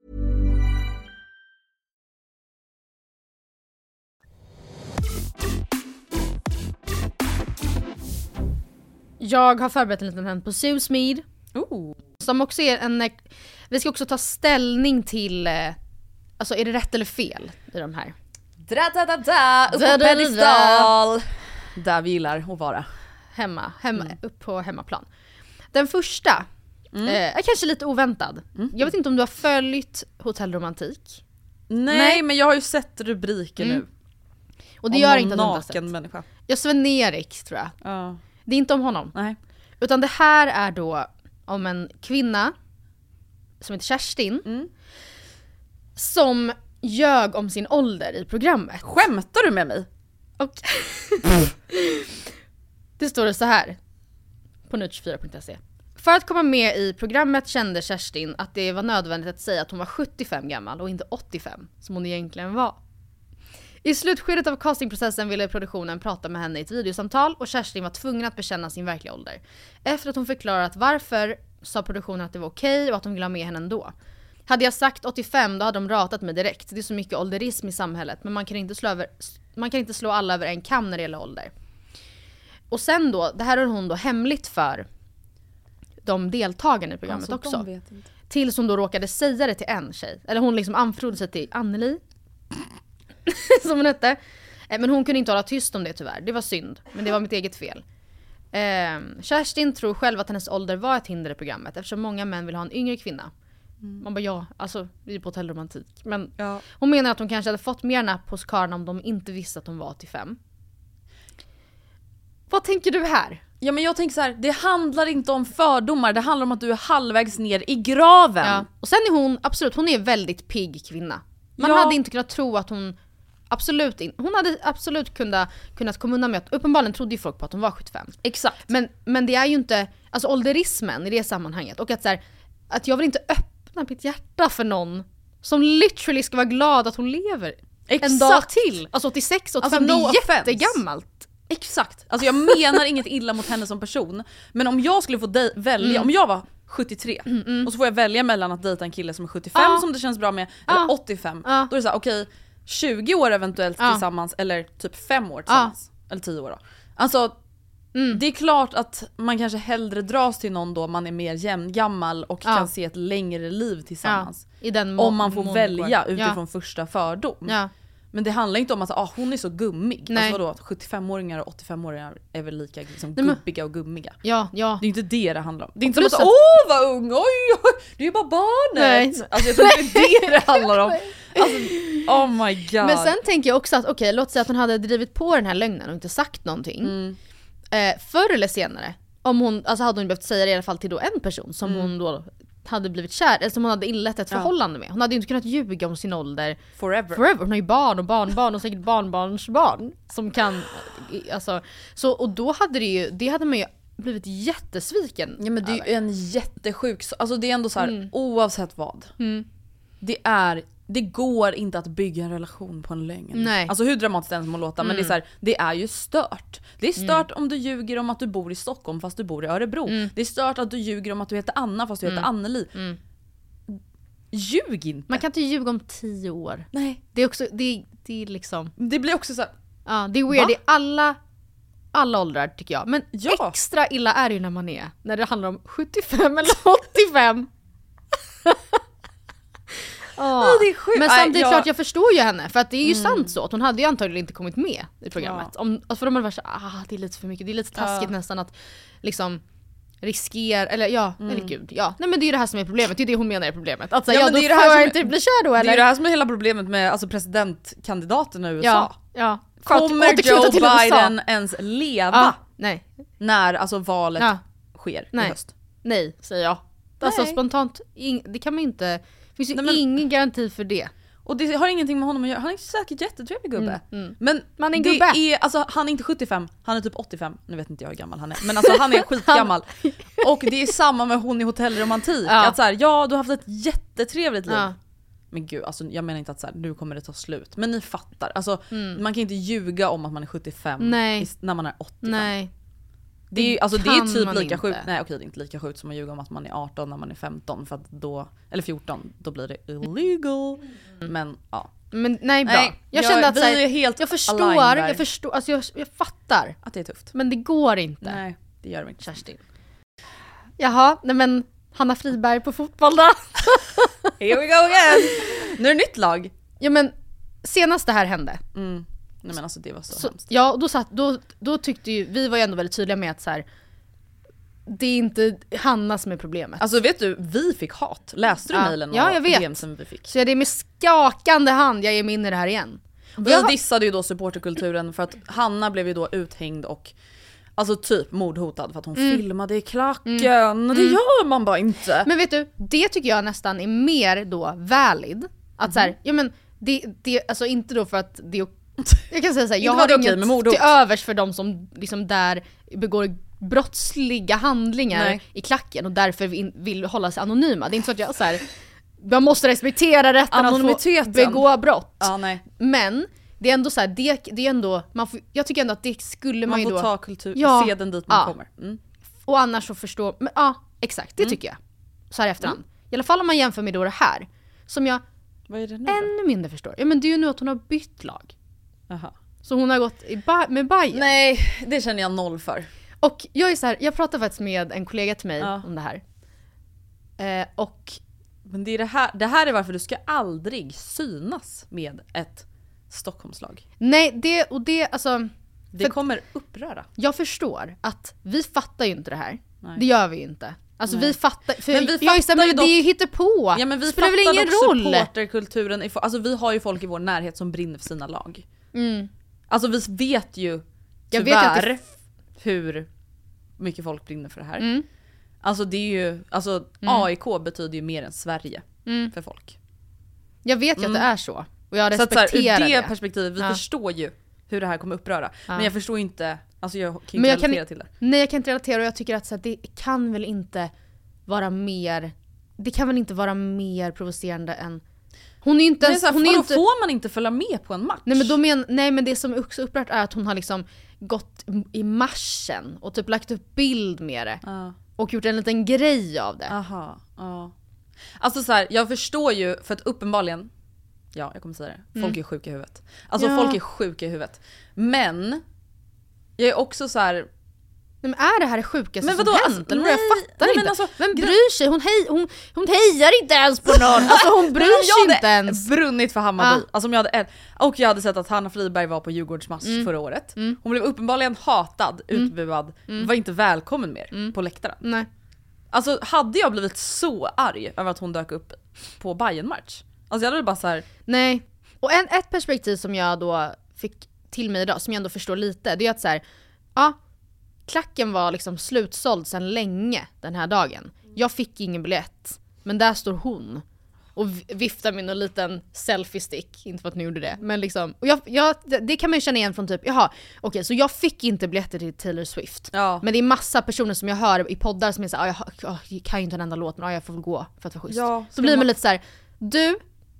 Jag har förberett en liten hänt på Susmead. Oh. Som också är en, vi ska också ta ställning till, eh, alltså är det rätt eller fel i de här? Dra, da, da, da, upp Da, på da, da, pedestal. Där vi gillar att vara. Hemma, hemma upp på hemmaplan. Den första Mm. eh, är kanske lite oväntad. Jag vet inte om du har följt Hotell Romantik. Nej, Nej. men jag har ju sett rubriker Mm. nu. Och det Om gör någon inte att du inte har naken sett. människa. Ja, Sven-Erik tror jag. Ja. Det är inte om honom. Nej. Utan det här är då om en kvinna som heter Kerstin. Mm. Som ljög om sin ålder i programmet. Skämtar du med mig? Och det står det så här på på nu tjugofyra punkt se. För att komma med i programmet kände Kerstin att det var nödvändigt att säga att hon var sjuttiofem gammal och inte åttiofem som hon egentligen var. I slutskedet av castingprocessen ville produktionen prata med henne i ett videosamtal och Kerstin var tvungen att bekänna sin verkliga ålder. Efter att hon förklarat varför sa produktionen att det var okej och att de ville ha med henne ändå. Hade jag sagt åttiofem då hade de ratat mig direkt. Det är så mycket ålderism i samhället men man kan inte slå, över, man kan inte slå alla över en kam när det gäller ålder. Och sen då, det här är hon då hemligt för de deltagarna i programmet alltså, också. Vet inte. Tills hon då råkade säga det till en tjej. Eller hon liksom anförtrodde sig till Anneli. som hon hette. Men hon kunde inte hålla tyst om det tyvärr. Det var synd. Men det var mitt eget fel. Eh, Kerstin tror själv att hennes ålder var ett hinder i programmet. Eftersom många män vill ha en yngre kvinna. Mm. Man bara ja, alltså vi är på hotellromantik. Men ja. Hon menar att hon kanske hade fått mer napp hos karln om de inte visste att hon var åttiofem. Vad tänker du här? Ja men jag tänker så här, det handlar inte om fördomar, det handlar om att du är halvvägs ner i graven. Ja. Och sen är hon, absolut, hon är en väldigt pigg kvinna. Man ja. hade inte kunnat tro att hon, absolut inte, hon hade absolut kunnat, kunnat komma undan med att, uppenbarligen trodde ju folk på att hon var sjuttiofem. Exakt. Men, men det är ju inte, alltså ålderismen i det sammanhanget. Och att så här, att jag vill inte öppna mitt hjärta för någon som literally ska vara glad att hon lever. Exakt. En dag till. Alltså åttiosex, åttiofem, alltså, no det är jättegammalt. Exakt, alltså jag menar inget illa mot henne som person. Men om jag skulle få de- välja, mm. om jag var sjuttiotre mm, mm. och så får jag välja mellan att dejta en kille som är sjuttiofem ah. som det känns bra med ah. eller åttiofem ah. Då är det så här, okej, okay, tjugo år eventuellt ah. tillsammans eller typ fem år tillsammans ah. eller tio år då. Alltså mm. det är klart att man kanske hellre dras till någon då man är mer jämngammal och ah. kan se ett längre liv tillsammans ah. I den om man får välja utifrån ja. första fördom. Ja. Men det handlar inte om att ah, hon är så gummig. Nej. Alltså vadå, sjuttiofemåringar och åttiofemåringar är väl lika liksom, Nej, men... gubbiga och gummiga. Ja, ja. Det är inte det det handlar om. Det är inte så att, åh vad ung, oj, oj, det är ju bara barnet. Nej. Alltså jag tror inte det är det det handlar om. Alltså, oh my god. Men sen tänker jag också att, okej, okay, låt säga att hon hade drivit på den här lögnen och inte sagt någonting. Mm. Eh, förr eller senare, om hon, alltså hade hon behövt säga det i alla fall till då en person som mm. hon då hade blivit kär, eller som hon hade inlett ett ja. förhållande med. Hon hade ju inte kunnat ljuga om sin ålder forever. forever. Hon har ju barn och barnbarn och säkert barnbarnsbarn som kan, alltså, så, och då hade det ju, det hade man ju blivit jättesviken. Ja men det är ju en jättesjuk, alltså det är ändå så här, mm. oavsett vad. Mm. Det är, det går inte att bygga en relation på en lögn. Nej. Alltså hur dramatiskt det än må låta, mm. men det är så här, det är ju stört. Det är stört mm. om du ljuger om att du bor i Stockholm fast du bor i Örebro. Mm. Det är stört att du ljuger om att du heter Anna fast du mm. heter Anneli. Mm. Ljug inte. Man kan inte ljuga om tio år. Nej. Det är också, det, det är liksom... Det blir också så här, ja, det är weird. Va? I alla, alla åldrar tycker jag. Men ja. extra illa är det ju när man är, när det handlar om sjuttiofem eller åttiofem. Oh. Oh, det är sjukt. Men samtidigt jag... klart jag förstår ju henne. För att det är ju mm. sant så att hon hade ju antagligen inte kommit med i programmet. Ja. Om, alltså för de hade varit så, ah, det är lite för mycket. Det är lite taskigt ja. nästan att liksom riskera, eller ja, mm. eller gud, ja. Nej men det är ju det här som är problemet, det är det hon menar är problemet. Alltså, ja, ja, då det är det här får jag inte bli kär då eller? Det är det här som är hela problemet med alltså, presidentkandidaterna i U S A. Ja, ja. Kommer Joe Biden ens leva ja. Nej. när alltså valet ja. sker Nej. i höst? Nej, säger jag. Alltså Nej. spontant, det kan man ju inte, det finns ju Nej, men... ingen garanti för det. Och det har ingenting med honom att göra. Han är säkert jättetrevlig gubbe. Mm, mm. Men man är det gubbe. är, alltså, han är inte sjuttiofem, han är typ åttiofem. Nu vet inte jag hur gammal han är. Men alltså han är skitgammal. Och det är samma med hon i hotellromantik. Ja. Att så här, ja du har haft ett jättetrevligt liv. Ja. Men gud, alltså, jag menar inte att så här, nu kommer det ta slut. Men ni fattar. Alltså, mm. man kan inte ljuga om att man är sjuttiofem Nej. när man är åttiofem. Nej. Det är, alltså, det är typ lika sjukt. Nej okej, det är inte lika sjukt som att ljuga om att man är arton när man är femton. För att då, eller fjorton, då blir det illegal. Mm. Men ja. Men nej, bra. Nej, jag, jag kände att så här, är helt jag förstår, jag förstår, alltså jag, jag fattar. Att det är tufft. Men det går inte. Nej, det gör det inte. Kerstin. Jaha, nej men Hanna Friberg på fotboll då. Here we go again. Nu är det nytt lag. Ja men senast det här hände. Mm. Nej men alltså det var så, så hemskt. Ja, då, satt, då, då tyckte ju, vi var ju ändå väldigt tydliga med att så här, det är inte Hanna som är problemet. Alltså vet du, vi fick hat. Läste du ja. mejlen och ja, jag vet. som vi fick? Så det är med skakande hand jag ger mig in i det här igen. Vi jag... dissade ju då supporterkulturen för att Hanna blev ju då uthängd och alltså typ mordhotad för att hon mm. filmade i klacken. Mm. Det gör man bara inte. Men vet du, det tycker jag nästan är mer då valid. Att mm. så här, ja men det, det, alltså inte då för att det är, jag kan säga så här, jag har inget till övers för de som liksom där begår brottsliga handlingar Nej. i klacken och därför vill, vill hålla sig anonyma. Det är inte så att jag så här, man måste respektera rätten att få begå brott. Ja, nej. Men det är ändå så här, det, det är ändå, man får, jag tycker ändå att det skulle man, Man ju får då ta kultur, Ja. se den dit man Ja. kommer. Mm. och annars så förstå, men ja, exakt, det Mm. tycker jag. Så här i efterhand. I alla fall om man jämför med då det här, som jag Vad är det nu då? ännu mindre förstår. Ja men det är ju nu att hon har bytt lag. Aha. Så hon har gått i ba- med Bayern. Nej, det känner jag noll för. Och jag är så här, jag pratade faktiskt med en kollega till mig Ja. om det här. Eh, och Men det är det här, det här är varför du ska aldrig synas med ett Stockholmslag. nej, det och det alltså Det För- kommer uppröra. jag förstår att vi fattar ju inte det här. Nej. Det gör vi ju inte. Alltså Nej. vi fattar, för Men vi jag är så här, fattar ju men det dock- är ju hittepå. Ja, men vi spelar väl fattar ingen dock roll. supporterkulturen. i- Alltså vi har ju folk i vår närhet som brinner för sina lag. Mm. Alltså vi vet ju Jag vet tyvärr att det- hur mycket folk brinner för det här. Mm. Alltså det är ju, alltså A I K betyder ju mer än Sverige Mm. för folk. Jag vet ju Mm. att det är så. Och jag Så att så respekterar här, ur det, det. perspektivet, vi Ja. förstår ju hur det här kommer uppröra. Ja. Men jag förstår inte, alltså jag kan inte Men jag kan- relatera till det. Nej, jag kan inte relatera och jag tycker att så här, det kan väl inte vara mer, det kan väl inte vara mer provocerande än, hon är ju inte Men det är ens, så här, hon är vadå, ju inte, får man inte följa med på en match? nej men, då men, nej men det som är också upprört är att hon har liksom gått i marschen och typ lagt upp bild med det Ja. och gjort en liten grej av det. Aha, ja. Alltså så här, jag förstår ju, för att uppenbarligen, ja jag kommer säga det, folk är sjuka i huvudet. Alltså Ja. folk är sjuka i huvudet. Men, jag är också så här. Nej, men är det här det sjukaste Men som vadå, hänt? alltså, Eller vad? nej, jag fattar nej, men inte. alltså, Vem gre- bryr sig? Hon, hej, hon, hon hejar inte ens på någon. Alltså hon Men bryr om sig jag inte hade ens. brunnit för Hammarby, Ja. alltså om jag hade, och jag hade sett att Hanna Friberg var på Djurgårdsmatch Mm. förra året. Hon blev uppenbarligen hatad, utbuad, Mm. var inte välkommen mer på läktaren. Nej. Alltså hade jag blivit så arg över att hon dök upp på Bayern-match? Alltså jag hade bara så här. Nej. Och en, ett perspektiv som jag då fick till mig idag, som jag ändå förstår lite, det är att så här, ja, klacken var liksom slutsåld sedan länge den här dagen. Jag fick ingen biljett, men där står hon och v- viftar med en liten selfie-stick, inte för att ni gjorde det, men liksom, och jag, jag, det kan man ju känna igen från typ, jaha, okej, så jag fick inte biljetter till Taylor Swift. Ja. Men det är massa personer som jag hör i poddar som är såhär, jag, jag, jag kan ju inte en enda låt, men ja, jag får väl gå för att vara schysst. Ja, så blir man lite så här: du,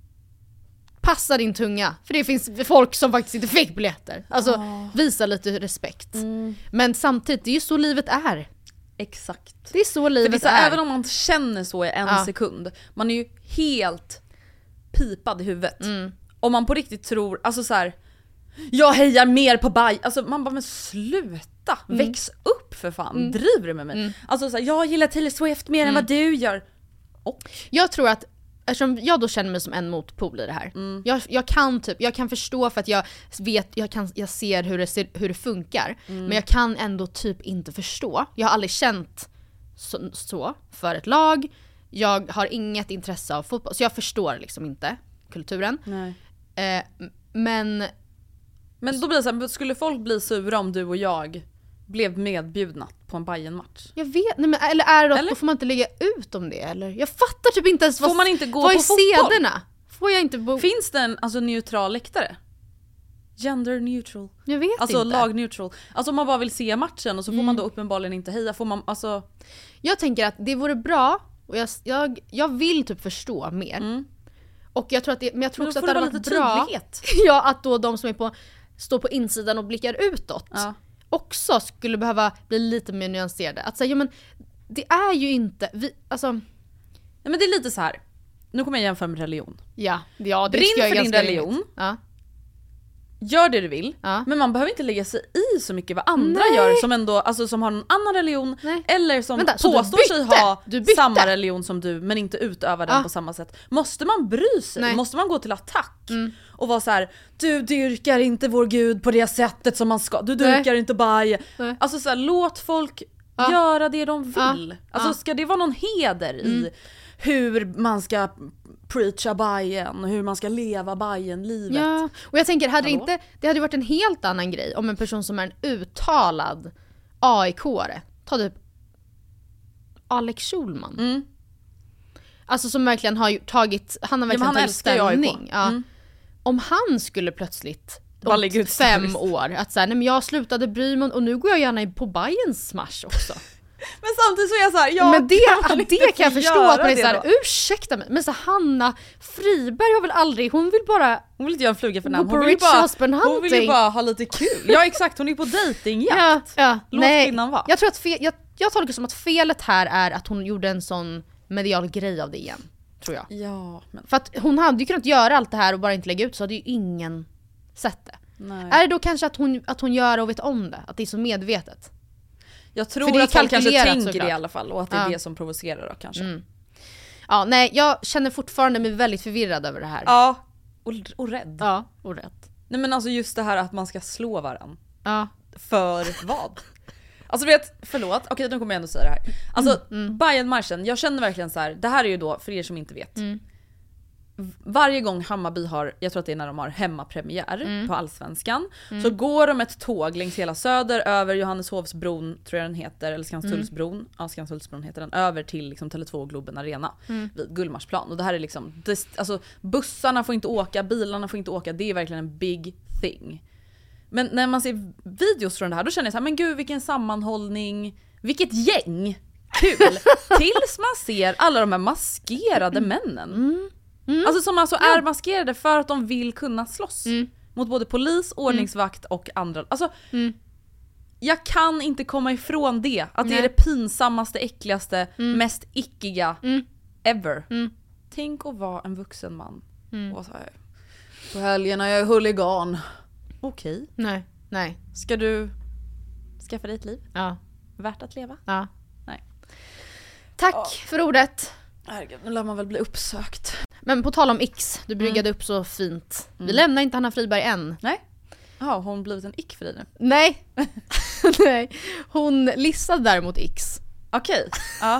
passa din tunga, för det finns folk som faktiskt inte fick biljetter. Alltså visa lite respekt. Mm. Men samtidigt, det är ju så livet är. Exakt. Det är så För det är livet så, är. även om man känner så i en Ja. sekund, man är ju helt pipad i huvudet. Mm. Om man på riktigt tror, alltså så här, jag hejar mer på Bayern. Alltså man bara, men sluta, Mm. väx upp för fan, driver du med mig? Alltså så här, jag gillar Taylor Swift mer än vad du gör. Och Jag tror att, eftersom jag då känner mig som en motpol i det här. Mm. Jag, jag kan typ, jag kan förstå för att jag vet, jag, kan, jag ser hur det, ser, hur det funkar. Mm. Men jag kan ändå typ inte förstå. Jag har aldrig känt så, så för ett lag. Jag har inget intresse av fotboll, så jag förstår liksom inte kulturen. nej. Eh, men Men då blir det så här, skulle folk bli sura om du och jag blev medbjudna på en Bayern-match? jag vet, nej men, eller är det då, Eller? då får man inte lägga ut om det eller? Jag fattar typ inte ens vad, Får man inte gå vad på är fotboll? sederna? Får jag inte bo? Finns det en alltså, neutral läktare? Gender neutral. Jag vet Alltså inte. lag neutral. Alltså om man bara vill se matchen och så får man då uppenbarligen inte heja. Får man, alltså, Jag tänker att det vore bra, och jag, jag, jag vill typ förstå mer. Och jag tror att det, men jag tror men också då att får det det hade vara varit lite bra tydlighet. ja, att då de som är på, står på insidan och blickar utåt Ja. också skulle behöva bli lite mer nyanserade. Att säga, ja men det är ju inte, vi, alltså, Ja, men det är lite så här. Nu kommer jag jämföra med religion. ja, ja det Brinn tycker jag är för din ganska religion. rimligt. Ja. Gör det du vill, Ja. men man behöver inte lägga sig i så mycket vad andra Nej. gör som ändå, alltså som har någon annan religion Nej. eller som Vänta, så du påstår sig bytte? ha Du bytte? samma religion som du men inte utövar den Ja. på samma sätt. Måste man bry sig? Nej. Måste man gå till attack och vara så här: du dyrkar inte vår gud på det sättet som man ska, du Nej. dyrkar inte Bajen. Nej. Alltså så här, låt folk Ja. göra det de vill. Ja. Alltså Ja. ska det vara någon heder i hur man ska preacha Bajen och hur man ska leva Bajen-livet? Ja, och jag tänker, hade det, Hallå? inte, det hade ju varit en helt annan grej om en person som är en uttalad A I K-are, ta typ Alex Schulman. Mm. Alltså som verkligen har ju tagit, han har Ja, men verkligen han tagit älskar ju A I K. ställning. Ja. Mm. Om han skulle plötsligt om fem år. Att så här, nej men jag slutade bry mig och nu går jag gärna på Bayerns Smash också. Men samtidigt så är jag så här, ja, men det, kan det kan jag förstå att man är så här, då? ursäkta mig. Men så Hanna Friberg har väl aldrig, hon vill bara... Hon vill inte göra en fluga för namn. Hon, hon, vill bara, hon vill ju bara ha lite kul. Ja exakt, hon är på dejtingjakt. Ja, ja. Låt Nej, kvinnan vara. Jag tror att fel, jag, jag tolkar det som att felet här är att hon gjorde en sån medial grej av det igen. Tror jag. Ja, men... För att hon hade ju kunnat göra allt det här och bara inte lägga ut, så hade ju ingen sett det. Nej. Är det då kanske att hon, att hon gör och vet om det? Att det är så medvetet? Jag tror det är att folk kanske tänker såklart. det i alla fall och att det är Ja. det som provocerar då kanske. Mm. Ja, nej, jag känner fortfarande mig väldigt förvirrad över det här. Ja, och, och rädd. Ja, och rädd. Nej men alltså just det här att man ska slå varann. Ja. För vad? Alltså du vet, förlåt, okej nu kommer jag ändå säga det här. Alltså mm, mm. Bayernmarschen, jag känner verkligen så här. Det här är ju då, för er som inte vet. Mm. Varje gång Hammarby har, jag tror att det är när de har hemmapremiär mm. på Allsvenskan, mm. så går de ett tåg längs hela Söder över Johanneshovsbron, tror jag den heter, eller Skanstullsbron, mm. ja Skanstullsbron heter den, över till liksom Tele två Globen Arena mm. vid Gullmarsplan. Och det här är liksom, det, alltså bussarna får inte åka, bilarna får inte åka, det är verkligen en big thing. Men när man ser videos från det här, då känner jag så här, men gud vilken sammanhållning, vilket gäng, kul, tills man ser alla de här maskerade männen. Mm. Mm. Alltså som alltså är maskerade för att de vill kunna slåss mm. mot både polis, ordningsvakt och andra. Alltså mm. jag kan inte komma ifrån det, att Nej. det är det pinsammaste, äckligaste, mm. mest ickiga mm. ever. Mm. Tänk att vara en vuxen man mm. och så här, på helgerna jag är huligan. Okej. Okay. Nej, nej. Ska du skaffa dig ett liv? Ja. Värt att leva? Ja. Nej. Tack ja. för ordet. Herregud, nu lär man väl bli uppsökt. Men på tal om X, du bryggade mm. upp så fint. Vi mm. lämnar inte Hanna Friberg än. Nej. Ja, har hon blivit en ick för dig nu? Nej. Nej. Hon listade däremot X. Okej. Okay. Ja.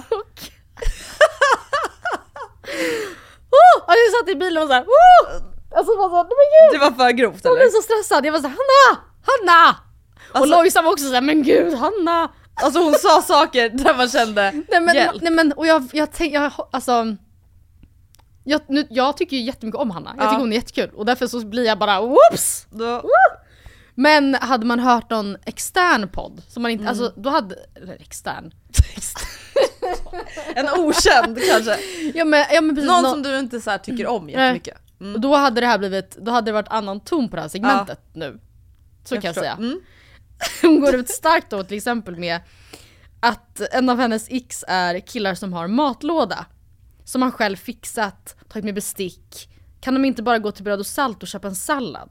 oh, och jag satt i bilen och så här. Oh! Alltså bara så, men gud. Det var för grovt eller? Jag blev så stressad. Jag var så här, Hanna! Hanna! Alltså, och Lojsan var också så här, men gud, Hanna! Alltså hon sa saker där man kände nej, men, hjälp. Nej men, och jag, jag tänkte, jag, alltså jag, nu, jag tycker ju jättemycket om Hanna. Jag ja. tycker hon är jättekul. Och därför så blir jag bara, whoops! Då. Men hade man hört någon extern podd som man inte, mm. alltså då hade, eller extern en okänd kanske. Ja men, ja, men precis, någon no- som du inte så här tycker om jättemycket. Mm. Och då hade det här blivit, då hade det varit annan ton på det här segmentet ja. nu. Så jag kan jag säga. Mm. Hon går ut starkt då till exempel med att en av hennes x är killar som har matlåda. Som han själv fixat, tagit med bestick. Kan de inte bara gå till Bröd och Salt och köpa en sallad?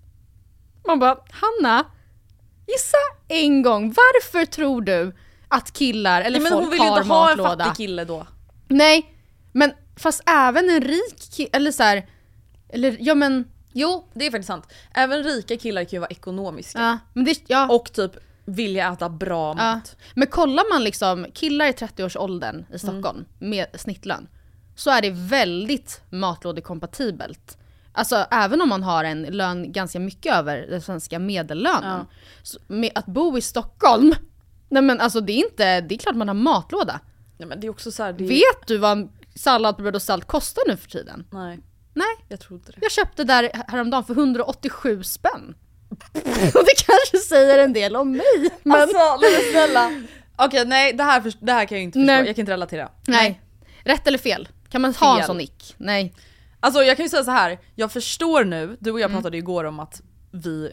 Man bara, Hanna, gissa en gång. Varför tror du att killar eller Nej, men folk hon vill ju har inte ha matlåda? en fattig kille då. Nej, men fast även en rik kille, eller så här, eller ja men jo, det är faktiskt sant. Även rika killar kan ju vara ekonomiska. Ja, men det, ja. Och typ vilja äta bra mat. Ja. Men kollar man liksom killar i trettio-årsåldern i Stockholm mm. med snittlön, så är det väldigt matlådekompatibelt. Alltså även om man har en lön ganska mycket över den svenska medellönen. Ja. Så, med att bo i Stockholm, nej men alltså det är inte, det är klart man har matlåda. Nej, men det är också så här, det är... Vet du vad en sallad, bröd och salt kostar nu för tiden? Nej. Nej, jag tror inte det. Jag köpte där häromdagen för hundraåttiosju spänn. Och det kanske säger en del om mig. Men... Alltså, men snälla. Okej, okay, nej, det här, för, det här kan jag inte förstå. Nej. Jag kan inte relatera. Nej. nej. Rätt eller fel? Kan man fel. ha en sån nick? Nej. Alltså jag kan ju säga så här. Jag förstår nu, du och jag pratade mm. igår om att vi,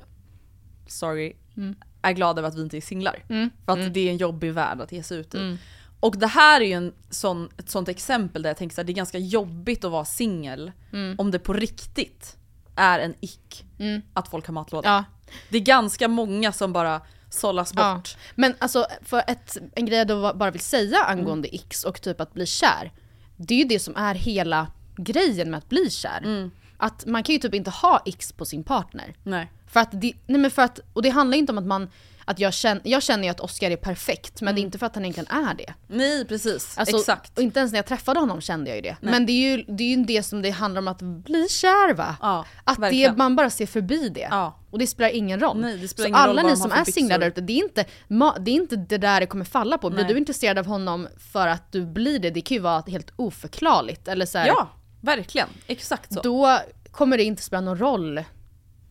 sorry, mm. är glada över att vi inte är singlar. Mm. För att mm. det är en jobbig värld att ge sig ut i. Mm. Och det här är ju en sån, ett sånt exempel där jag tänker att det är ganska jobbigt att vara singel mm. om det på riktigt är en ick mm. att folk har matlåda. Ja. Det är ganska många som bara sållas bort. Ja. Men alltså för ett, en grej jag bara vill säga angående mm. icks och typ att bli kär. Det är ju det som är hela grejen med att bli kär. Mm. Att man kan ju typ inte ha icks på sin partner. Nej. För att det, nej men för att, och det handlar inte om att man att jag känner, jag känner ju att Oscar är perfekt, men mm. det är inte för att han egentligen är det. Nej, precis. Alltså, exakt. Och inte ens när jag träffade honom kände jag ju det. Nej. Men det är ju, det är ju det som det handlar om att bli kär, va? Ja, att det, man bara ser förbi det. Ja. Och det spelar ingen roll. Nej, det spelar så ingen alla roll ni som är singlar där ute, det är inte det är inte det där det kommer falla på. Blir Nej. du intresserad av honom för att du blir det, det kan ju vara helt oförklarligt. Eller så här, ja, verkligen. Exakt så. Då kommer det inte spela någon roll.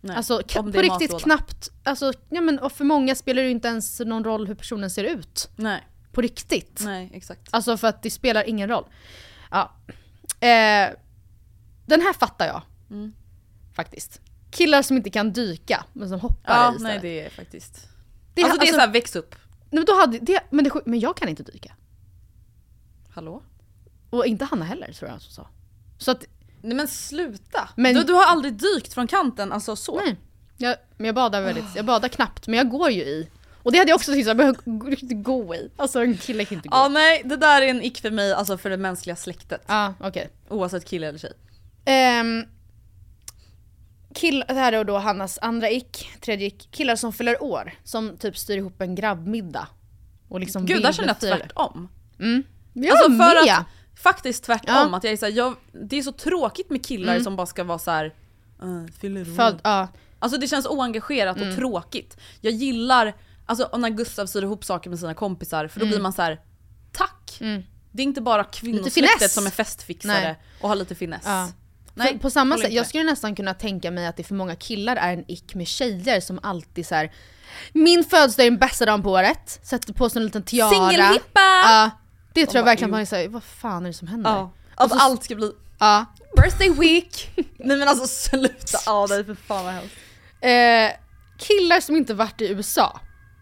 Nej. Alltså k- Om det på är riktigt matlåda. knappt, alltså, ja, men, och för många spelar det ju inte ens någon roll hur personen ser ut. Nej. På riktigt. Nej, exakt. Alltså för att det spelar ingen roll. Ja. Eh, den här fattar jag. Mm. Faktiskt. Killar som inte kan dyka, men som hoppar Ja, i istället. nej det är faktiskt. Det, alltså det är alltså, såhär, väx upp. nej, men, då hade, det, men, det, men jag kan inte dyka. Hallå? Och inte Hanna heller tror jag som sa. Så att, Nej men sluta. Men- du, du har aldrig dykt från kanten, alltså så. nej. Jag, men jag badar väldigt, jag badar knappt, men jag går ju i. Och det hade jag också tyckt, jag behöver riktigt gå i. Alltså en kille kan inte gå. Ja nej, det där är en ick för mig, alltså för det mänskliga släktet. Ja, okej. Okay. Oavsett kille eller tjej. Um, kill, det här är då Hannas andra ick, tredje ick. Killar som fyller år, som typ styr ihop en grabbmiddag. Och liksom Gud, vill där känner jag befira det. tvärtom. Mm. Jag Alltså var för med. att, faktiskt tvärtom, Ja. att jag är så här, jag, det är så tråkigt med killar Mm. som bara ska vara så här. Uh, fyller år. Föd, ja. Alltså det känns oengagerat Mm. och tråkigt. Jag gillar, alltså när Gustav syr ihop saker med sina kompisar, för då blir man så här: tack! Mm. Det är inte bara finess. kvinnosläktet som är festfixare Nej. och har lite finess. Ja. Nej, För på samma håller sätt, inte jag med. skulle nästan kunna tänka mig att det för många killar är en ick med tjejer som alltid så här. Min födelsedag är den bästa dagen på året, sätter på sig en liten tiara. Singelhippa! Ja, det tror jag bara, verkligen jo. man är såhär, vad fan är det som händer? Ja, alltså Och så- allt ska bli Ja. birthday week. Nej men alltså sluta, ja det är för fan vad hemskt. Eh, killar som inte varit i U S A.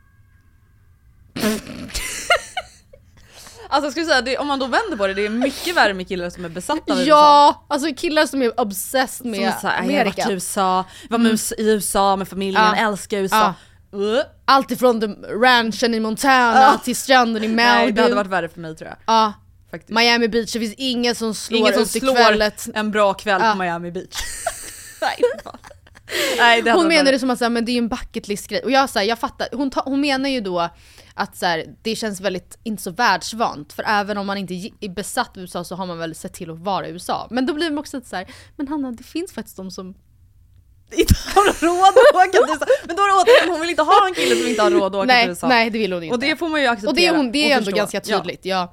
Alltså jag skulle säga, det, om man då vänder på det, det är mycket värre med killar som är besatta av U S A. Ja, alltså killar som är obsessed Som är med så här, jag har Amerika. varit i U S A, var med i U S A med familjen, Ja. älskar U S A. Uh. Allt ifrån the ranchen i Montana Ja. till stranden i Nej, Malibu. det hade varit värre för mig tror jag. Ja, Faktiskt. Miami Beach, det finns ingen som slår Ingen som ut i slår kvället. en bra kväll Ja. på Miami Beach. Nej, fan. Nej, det hade Hon varit menar värre. det som att så här, men det är ju en bucket list grej. Och jag, så här, jag fattar, hon, ta, hon menar ju då att så här, det känns väldigt, inte så världsvant. För även om man inte är besatt av U S A så har man väl sett till att vara i U S A. Men då blir man också så här, men Hanna, det finns faktiskt de som inte har råd att åka till U S A. Men då är det återigen, hon vill inte ha en kille som inte har råd att åka till nej, U S A. nej, det vill hon inte. Och det får man ju acceptera. Och det är, hon, det är och ändå förstå. ganska tydligt, ja.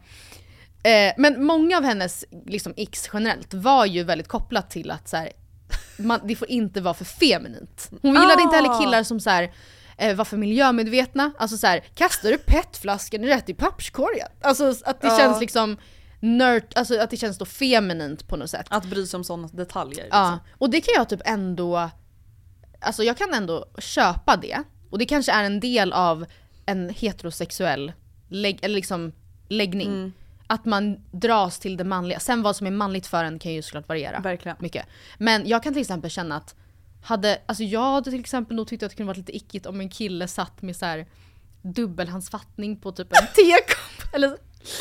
Eh, men många av hennes liksom, x generellt var ju väldigt kopplat till att så här, man, det får inte vara för feminint. Hon gillade Ah. inte heller killar som så här, eh, var för miljömedvetna. Alltså så här, kastar du petflaskan rätt i papperskorgen? Alltså att det Ja. känns liksom nerd, alltså att det känns då feminint på något sätt. Att bry sig om sådana detaljer. Ja, Liksom. och det kan jag typ ändå, alltså jag kan ändå köpa det. Och det kanske är en del av en heterosexuell lägg, eller liksom läggning. Mm. Att man dras till det manliga. Sen vad som är manligt för en kan ju såklart variera. Verkligen. Mycket. Men jag kan till exempel känna att hade, alltså jag hade till exempel nog tyckt att det kunde varit lite ickigt om en kille satt med så här dubbelhandsfattning på typ en tekopp. Eller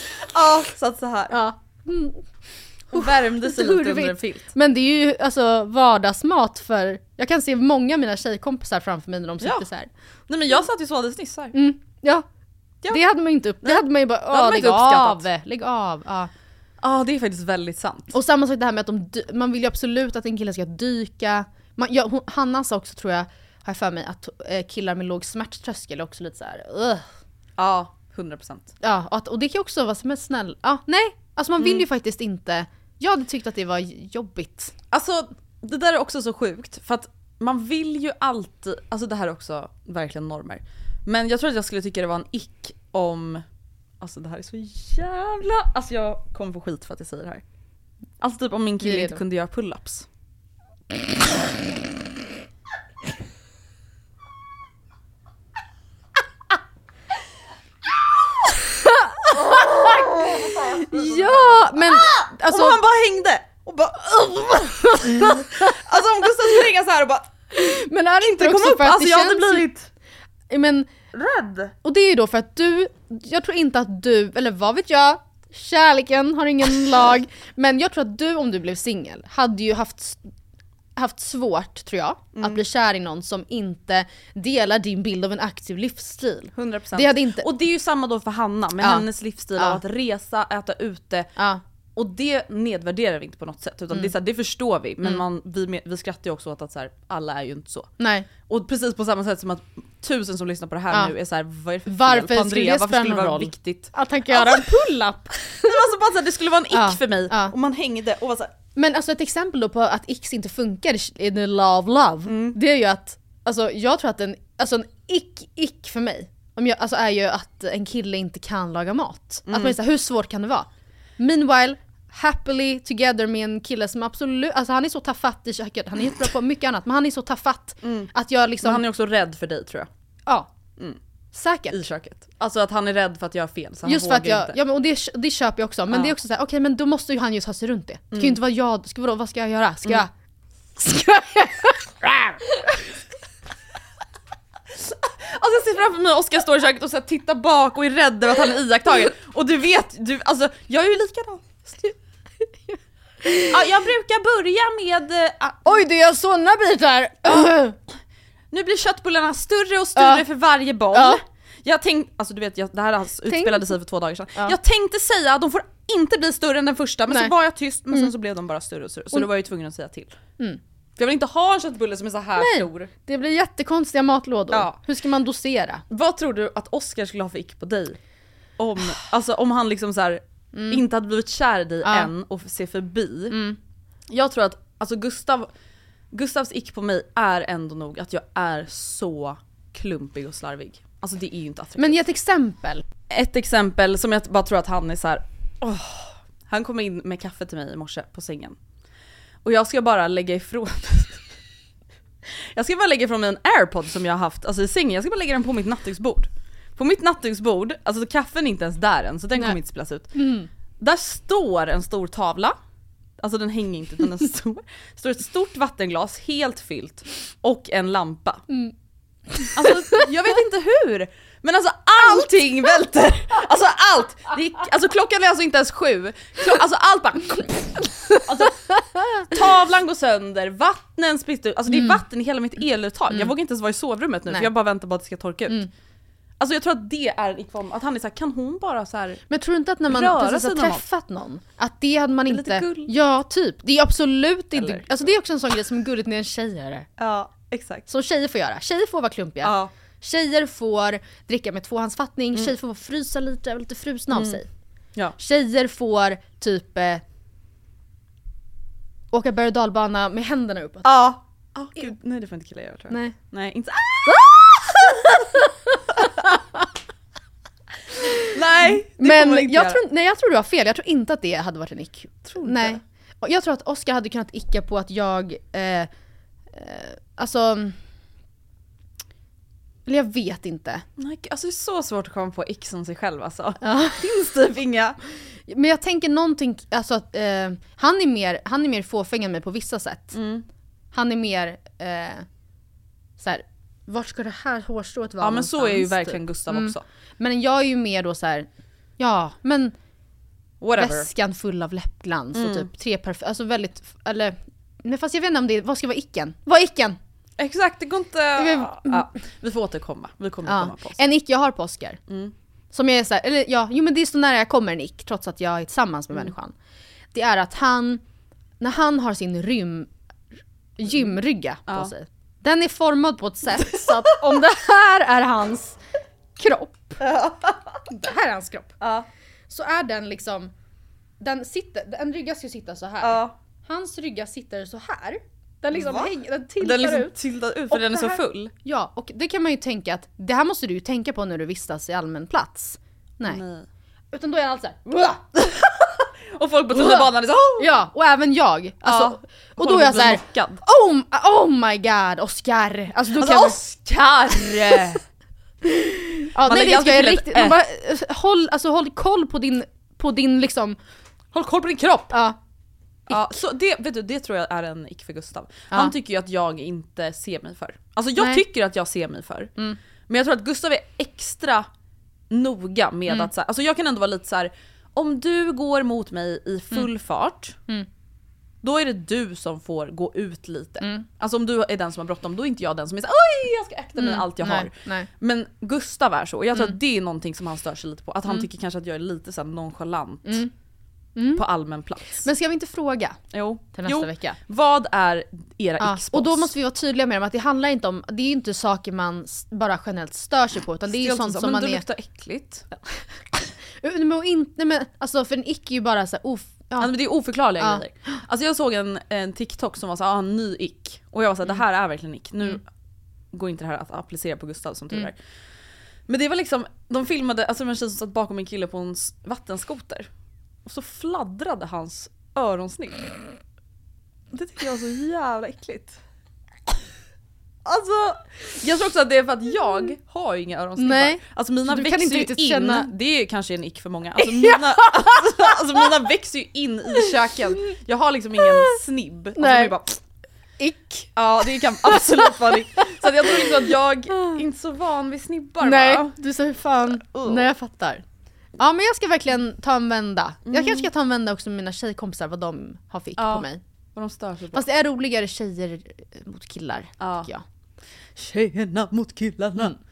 Ja, så att så här. ja. Mm. Hon värmde sig lite under en Hurvigt. filt. Men det är ju alltså vardagsmat för, jag kan se många av mina tjejkompisar framför mig när de sitter Ja. så här. Nej men jag satt ju så alldeles nyss här. Mm, ja. Ja. Det hade man ju inte upp. Det Nej. hade man ju bara, hade man åh, lägg inte av, uppskattat. lägg av. Ja. Ja, det är faktiskt väldigt sant. Och samma sak det här med att de, dy- man vill ju absolut att en kille ska dyka. Man, ja, hon, Hanna sa också tror jag, har jag för mig, att eh, killar med låg smärttröskel är också lite så här. Ugh. Ja, hundra procent. Ja, och, att, och det kan ju också vara som en snäll, ja nej, alltså man vill ju faktiskt inte, jag hade tyckt att det var jobbigt. Alltså, det där är också så sjukt. För att man vill ju alltid, alltså det här är också verkligen normer. Men jag tror att jag skulle tycka det var en ick om, alltså det här är så jävla, alltså jag kommer få skit för att jag säger det här. Alltså typ om min Vi är kille redo. inte kunde göra pull-ups. Ja, men alltså, Om han bara hängde och bara alltså om Gustav skulle hänga så här och bara men är det inte det kom också upp, för att alltså det jag hade känns ju- blivit men, rädd. och det är ju då för att du, jag tror inte att du, eller vad vet jag, kärleken har ingen lag, men jag tror att du om du blev singel hade ju haft haft svårt tror jag Mm. att bli kär i någon som inte delar din bild av en aktiv livsstil. hundra procent. Det hade inte, Och det är ju samma då för Hanna med Ja. hennes livsstil Ja. av att resa, äta ute. ja, Och det nedvärderar vi inte på något sätt utan Mm. det, är så här, det förstår vi men man, vi, med- vi skrattar ju också åt att så här, alla är ju inte så. nej. Och precis på samma sätt som att tusen som lyssnar på det här Ja. nu är så här, vad är det för fel Varför på skulle Andrea? det Varför spela skulle det någon vara roll? viktigt? Att han kan göra en pull-up. Det var alltså bara så här, det skulle vara en ick Ja. för mig Ja. om man hängde och var så här, Men alltså ett exempel då på att X inte funkar i the love love, mm. det är ju att, alltså jag tror att en, alltså en ick-ick för mig om jag, alltså är ju att en kille inte kan laga mat. Mm. Att man är så här, hur svårt kan det vara? Meanwhile, happily together med en kille som absolut, alltså han är så tafatt i köket, han är jättebra på mycket annat, men han är så tafatt mm. att jag liksom... Men han är också rädd för dig tror jag. Ja, mm. säkert. I köket. Alltså att han är rädd för att göra fel, så han just för att jag, inte. ja men och det, det köper jag också, men ja. Det är också så här, okej okay, men då måste ju han ju ta sig runt det. Det kan ju inte vara jag, ska, vadå, vad ska jag göra? Ska mm. jag... Ska jag... Alltså jag ser framför mig Oskar står i köket och så här, tittar bak och är rädd över att han är iakttagen. Och du vet, du, alltså jag är ju likadan. Ja, jag brukar börja med... Uh, Oj, det är såna bitar! Uh, nu blir köttbullarna större och större uh. för varje boll. Uh. Jag tänkte, alltså du vet, jag, det här alltså, utspelade sig för två dagar sedan. Uh. Jag tänkte säga att de får inte bli större än den första, men Nej. så var jag tyst, men mm. sen så blev de bara större och större. Så mm. då var jag ju tvungen att säga till. Mm. För jag vill inte ha en köttbulle som är så här Nej, stor. Det blir jättekonstiga matlådor. Ja. Hur ska man dosera? Vad tror du att Oskar skulle ha för ick på dig? Om, alltså om han liksom så här, mm. inte hade blivit kär i dig ja. än och ser förbi. Mm. Jag tror att alltså Gustav, Gustavs ick på mig är ändå nog att jag är så klumpig och slarvig. Alltså det är ju inte attraktivt. Men ge ett exempel. Ett exempel som jag bara tror att han är så här. Oh, han kom in med kaffe till mig i morse på sängen. Och jag ska bara lägga ifrån Jag ska bara lägga ifrån mig en AirPod som jag har haft alltså i sängen. Jag ska bara lägga den på mitt nattduksbord. På mitt nattduksbord, alltså kaffen är inte ens där än, så den Nej. kommer inte spelas ut. Mm. Där står en stor tavla. Alltså den hänger inte utan den står. står ett stort vattenglas helt fyllt och en lampa. Mm. Alltså jag vet inte hur. Men alltså allting välter. Alltså allt. Det är, alltså klockan är alltså inte ens sju. Klo- alltså allt bara. Alltså, tavlan går sönder, vattnen splitter ut. Alltså det är vatten i hela mitt eluttag. Mm. Jag vågar inte ens vara i sovrummet nu Nej. för jag bara väntar på att det ska torka ut. Mm. Alltså jag tror att det är en att han är så här, kan hon bara så här. Men tror du inte att när man precis har träffat någon att det hade man inte. Ja, typ. Det är absolut inte. Eller, alltså det är också en sån grej som är gulligt när en tjej gör det. Ja, exakt. Som tjejer får göra. Tjejer får vara klumpiga. Ja. Tjejer får dricka med tvåhandsfattning, mm. tjejer får frysa lite, lite frusna mm. av sig. Ja. Tjejer får typ eh, åka berg- och dalbana med händerna uppåt. Ja. Oh, Gud. Nej, det får inte killar göra tror jag. Nej. Nej, inte Nej, det men man inte jag göra. tror, nej, jag tror du har fel. Jag tror inte att det hade varit en ick. Tror nej. Och jag tror att Oskar hade kunnat icka på att jag eh, eh, alltså eller jag vet inte. Nej, alltså det är så svårt att komma på ick som sig själv alltså. Ja. Finns typ inga. Men jag tänker någonting alltså att eh, han är mer han är mer fåfäng än mig på vissa sätt. Mm. Han är mer eh, så här, vart ska det här hårstrået vara? Ja, men så är ju verkligen Gustav mm. också. Men jag är ju mer då så här, ja, men whatever. Väskan full av läppglans mm. och typ tre perfekt, alltså väldigt, eller men fast jag vet inte om det, vad ska vara icken? Vad är icken? Exakt, det går inte. Ja, ja. Vi får återkomma. Vi kommer ja. komma på oss. En ick jag har på Oskar. Mm. Som är så här, eller ja, jo men det är så nära jag kommer en ick trots att jag är tillsammans med mm. människan. Det är att han när han har sin rym gymrygga på ja. sig. Den är formad på ett sätt så att om det här är hans kropp. Det här är hans kropp. Ja. Så är den liksom den sitter, en rygga ska sitta så här. Ja. Hans rygga sitter så här. Den liksom hänger, den tiltar den liksom ut. tiltar ut för och den är så full. Ja, och det kan man ju tänka att det här måste du ju tänka på när du vistas i allmän plats. Nej. Nej. Utan då är han alltså så här. Och folk på tunnelbanan är så. Oh! Ja, och även jag. Alltså, ja. Och då är jag så här. Oh, oh my god, Oskar. Alltså, då alltså kan Oskar. Ja, nej, det ska jag riktigt man bara, håll alltså håll koll på din på din liksom håll koll på din kropp. Ja. Ja, så det, vet du, det tror jag är en ick för Gustav. Ja. Han tycker ju att jag inte ser mig för. Alltså jag Nej. tycker att jag ser mig för. Mm. Men jag tror att Gustav är extra noga med mm. att så här, alltså jag kan ändå vara lite så här: om du går mot mig i full mm. fart mm. då är det du som får gå ut lite. Mm. Alltså om du är den som har bråttom, då är inte jag den som är så oj, jag ska akta mig mm. allt jag Nej. har. Nej. Men Gustav är så. Och jag tror mm. att det är någonting som han stör sig lite på. Att han mm. tycker kanske att jag är lite så här nonchalant. Mm. Mm. På allmän plats. Men ska vi inte fråga jo. till nästa jo. vecka? Vad är era ja. Xbox? Och då måste vi vara tydliga med dem att det handlar inte om, det är ju inte saker man bara generellt stör sig på, utan det är ju sånt som, som men man är. Men det luktar äckligt. Men inte, men alltså för en ick är ju bara så här, of, ja. Alltså, det är oförklarliga Ja. grejer. Alltså jag såg en, en TikTok som var så här, ah, ny ick. Och jag var så här, det här är verkligen ick. Nu Mm. går inte det här att applicera på Gustav som tur är. Mm. Men det var liksom, de filmade, alltså en tjej som satt bakom en kille på en s- vattenskoter. Och så fladdrade hans öronsnitt. Det tycker jag var så jävla äckligt. Alltså, jag tror också att det är för att jag har ju inga öronsnippar. Nej. Alltså mina Du kan växer inte ju riktigt in, känna- det är kanske en ick för många. Alltså mina, alltså, alltså mina växer ju in i käken. Jag har liksom ingen snibb. Alltså, Nej. de är bara, Ick. ja, det kan absolut vara en ick. Så att jag tror liksom att jag är inte så van vid snibbar. Nej, Va? du sa hur fan. Uh. Nej, jag fattar. Ja, men jag ska verkligen ta en vända. Mm. Jag kanske ska ta en vända också med mina tjejkompisar, vad de har fick Ja. på mig. Vad de stör sig på. Fast det är roligare tjejer mot killar, Ja. tycker jag. Tjejerna mot killarna. Mm.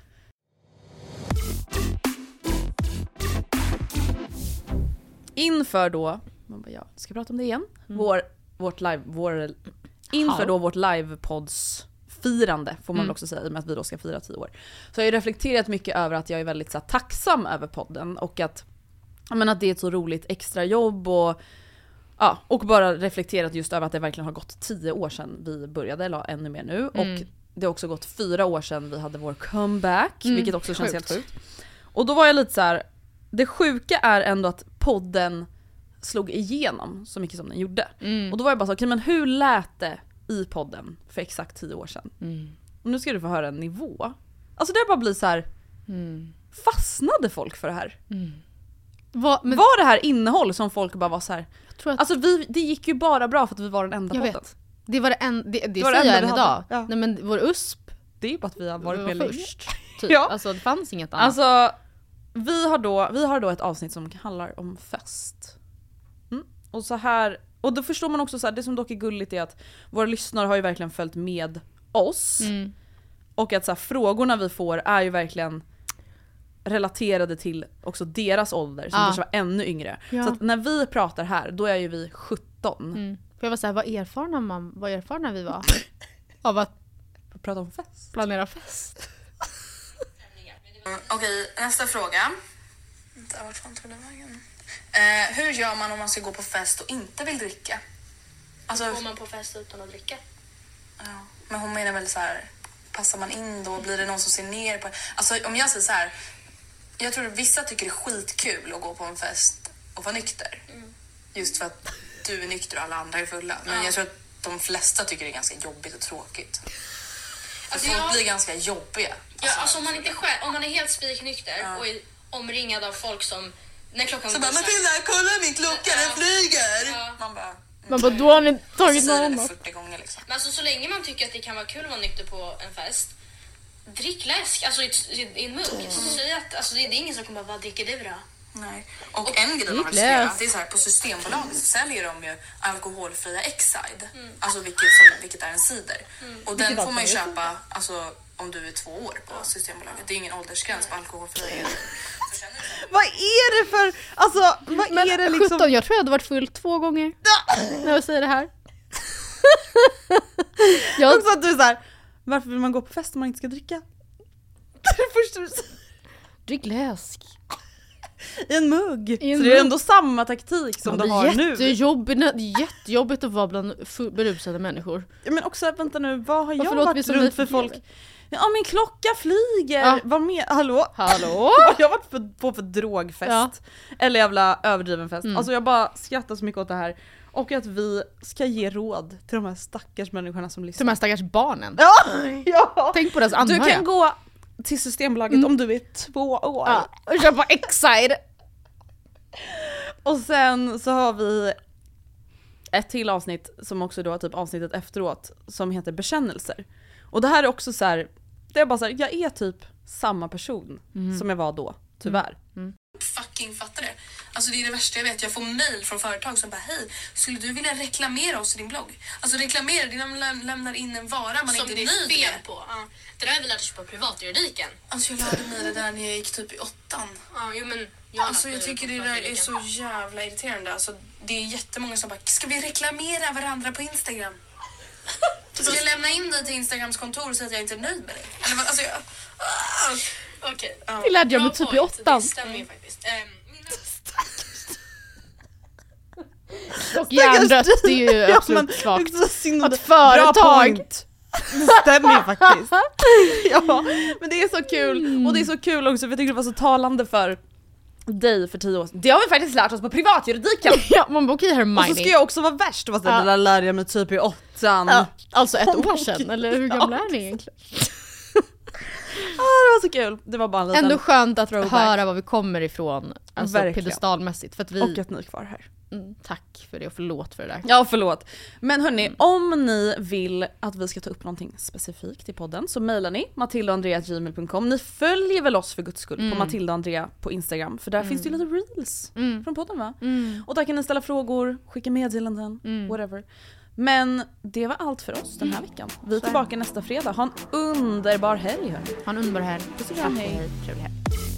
Inför då, man bara, ja, ska jag prata om det igen? Vår, vårt live, vår, inför Ja. då vårt livepods firande får man Mm. väl också säga, i och med att vi då ska fira tio år. Så jag har ju reflekterat mycket över att jag är väldigt så här, tacksam över podden och att, jag menar, att det är ett så roligt extra jobb och ja, och bara reflekterat just över att det verkligen har gått tio år sedan vi började, eller ännu mer nu. Och Mm. det har också gått fyra år sedan vi hade vår comeback, Mm, vilket också känns sjukt. helt sjukt. Och då var jag lite så här, det sjuka är ändå att podden slog igenom så mycket som den gjorde. Mm. Och då var jag bara så, okej, men hur lät det i podden för exakt tio år sedan? Mm. Och nu ska du få höra en nivå. Alltså det har bara blivit så här, Mm. fastnade folk för det här? Vad, men Var det här innehåll som folk bara var så här, jag tror att, alltså vi, det gick ju bara bra för att vi var den enda jag podden. vet. Det var det en, det, det var det säger jag enda än vi idag. hade. Ja. Nej, men vår U S P Det är ju bara att vi har varit var med länge. först. Typ. Ja. Alltså det fanns inget annat. Alltså, vi har, då, vi har då ett avsnitt som handlar om fest. Mm. Och så här, och då förstår man också så här, det som dock är gulligt är att våra lyssnare har ju verkligen följt med oss. Mm. Och att så här, frågorna vi får är ju verkligen relaterade till också deras ålder, som Ja. kanske var ännu yngre. Ja. Så att när vi pratar här, då är ju vi sjutton. Mm. För jag var såhär, vad erfarna, man, vad erfarna vi var av att Prata om fest. planera fest. Mm, Okej, nästa fråga. Vänta, vart fan tog den vägen? Eh, hur gör man om man ska gå på fest och inte vill dricka? Alltså, Går man på fest utan att dricka? ja, men hon menar väl så här, passar man in då? Blir det någon som ser ner på? Alltså om jag säger så här, jag tror att vissa tycker det är skitkul att gå på en fest och vara nykter. Just för att du är nykter och alla andra är fulla. Men jag tror att de flesta tycker det är ganska jobbigt och tråkigt. För Alltså, folk jag- blir ganska jobbiga. Ja, alltså om man inte själv, om man är helt spiknykter och är omringad av folk som när klockan Så går bara, så men här- Pilla, kolla min klocka, den Ja. flyger! Ja. Man bara, Man bara, då har ni så tagit något säger det annat. fyrtio gånger liksom. Men alltså så länge man tycker att det kan vara kul att vara nykter på en fest, drick läsk, alltså i, ett- i en mugg. Så säg att, alltså det är ingen som kommer bara, vad dricker du då? Nej. Och en grej de har Niklas. diskuterat, det är så här, på Systembolaget så säljer de ju alkoholfria Exide. Alltså vilket, som, vilket är en cider. Och den får man ju köpa alltså, om du är två år på Systembolaget. Det är ingen åldersgräns på alkoholfria. Vad är det för, alltså vad Men är det liksom? sjutton, jag tror jag hade varit full två gånger när jag säger det här. jag, Också att du är så här, varför vill man gå på fest om man inte ska dricka? Det är det första du säger. drick läsk. I en mugg. I en så det är mugg. ändå samma taktik som Ja, du det har är nu. jättejobbigt, det är jättejobbigt att vara bland fu- berusade människor. Ja, men också, vänta nu, vad har Varför jag låter vi varit som runt vi för fler? folk? Ja, min klocka flyger. Ja. Vad med? Hallå? Hallå? Vad har jag varit för, på för drogfest? Ja. Eller jävla överdriven fest. Mm. Alltså jag bara skrattar så mycket åt det här. Och att vi ska ge råd till de här stackars människorna som Till lyssnar. de här stackars barnen. Ja, ja. Tänk på deras Du anhöriga. kan gå till Systembolaget om du är två år. Ja, och köpa Exide. Och sen så har vi ett till avsnitt som också då är typ avsnittet efteråt som heter bekännelser. Och det här är också så här, det är bara så här, jag är typ samma person som jag var då, tyvärr. Fucking fattar det. Alltså det är det värsta jag vet. Jag får mejl från företag som bara, hej, skulle du vilja reklamera oss i din blogg? Alltså reklamera, det är när man läm- lämnar in en vara man Som inte det är är nöjd fel med. på. Ja. Det där har vi lärt oss på privatjuridiken. Alltså jag lärde mig det där när jag gick typ i åttan. Ja, jo, men jag har Alltså lärt jag mig tycker på det där är privatjuridiken. så jävla irriterande. Alltså det är jättemånga som bara, ska vi reklamera varandra på Instagram? Ska jag lämna in dig till Instagrams kontor och säga att jag inte är nöjd med dig? Eller vad, alltså jag... Ah. Okej. Det lärde jag mig Bra typ i point. åttan. Det stämmer ju faktiskt. Ehm, min nästa Och hjärndött, det är ju Ja, absolut men svagt. också synd. Att företag... Bra point. Det stämmer ju faktiskt. Ja, men det är så kul. Mm. Och det är så kul också, för jag tycker det var så talande för dig för tio år sedan. Det har vi faktiskt lärt oss på privatjuridiken. Ja, man bara okej Hermione. Och så ska jag också vara värst. Vad ja. Det där lärde jag mig typ i åttan. Ja, alltså ett år sedan, eller hur gamla är ni egentligen? Ah, det var så kul. Det var bara en liten ändå skönt att throwback. Höra var vi kommer ifrån, alltså pedestalmässigt, för att vi... Och att ni är kvar här. Mm, tack för det och förlåt för det där. Ja, förlåt. Men hörni, mm. om ni vill att vi ska ta upp någonting specifikt i podden så mejlar ni matilda och andrea gmail punkt com. Ni följer väl oss för guds skull mm. på Matilda och Andrea på Instagram, för där mm. finns det ju lite reels mm. från podden, va? Mm. Och där kan ni ställa frågor, skicka meddelanden, mm. whatever. Men det var allt för oss den här veckan. Vi är tillbaka nästa fredag. Ha en underbar helg, hörni. Ha en underbar helg. Puss och kram, hej. Trevlig helg.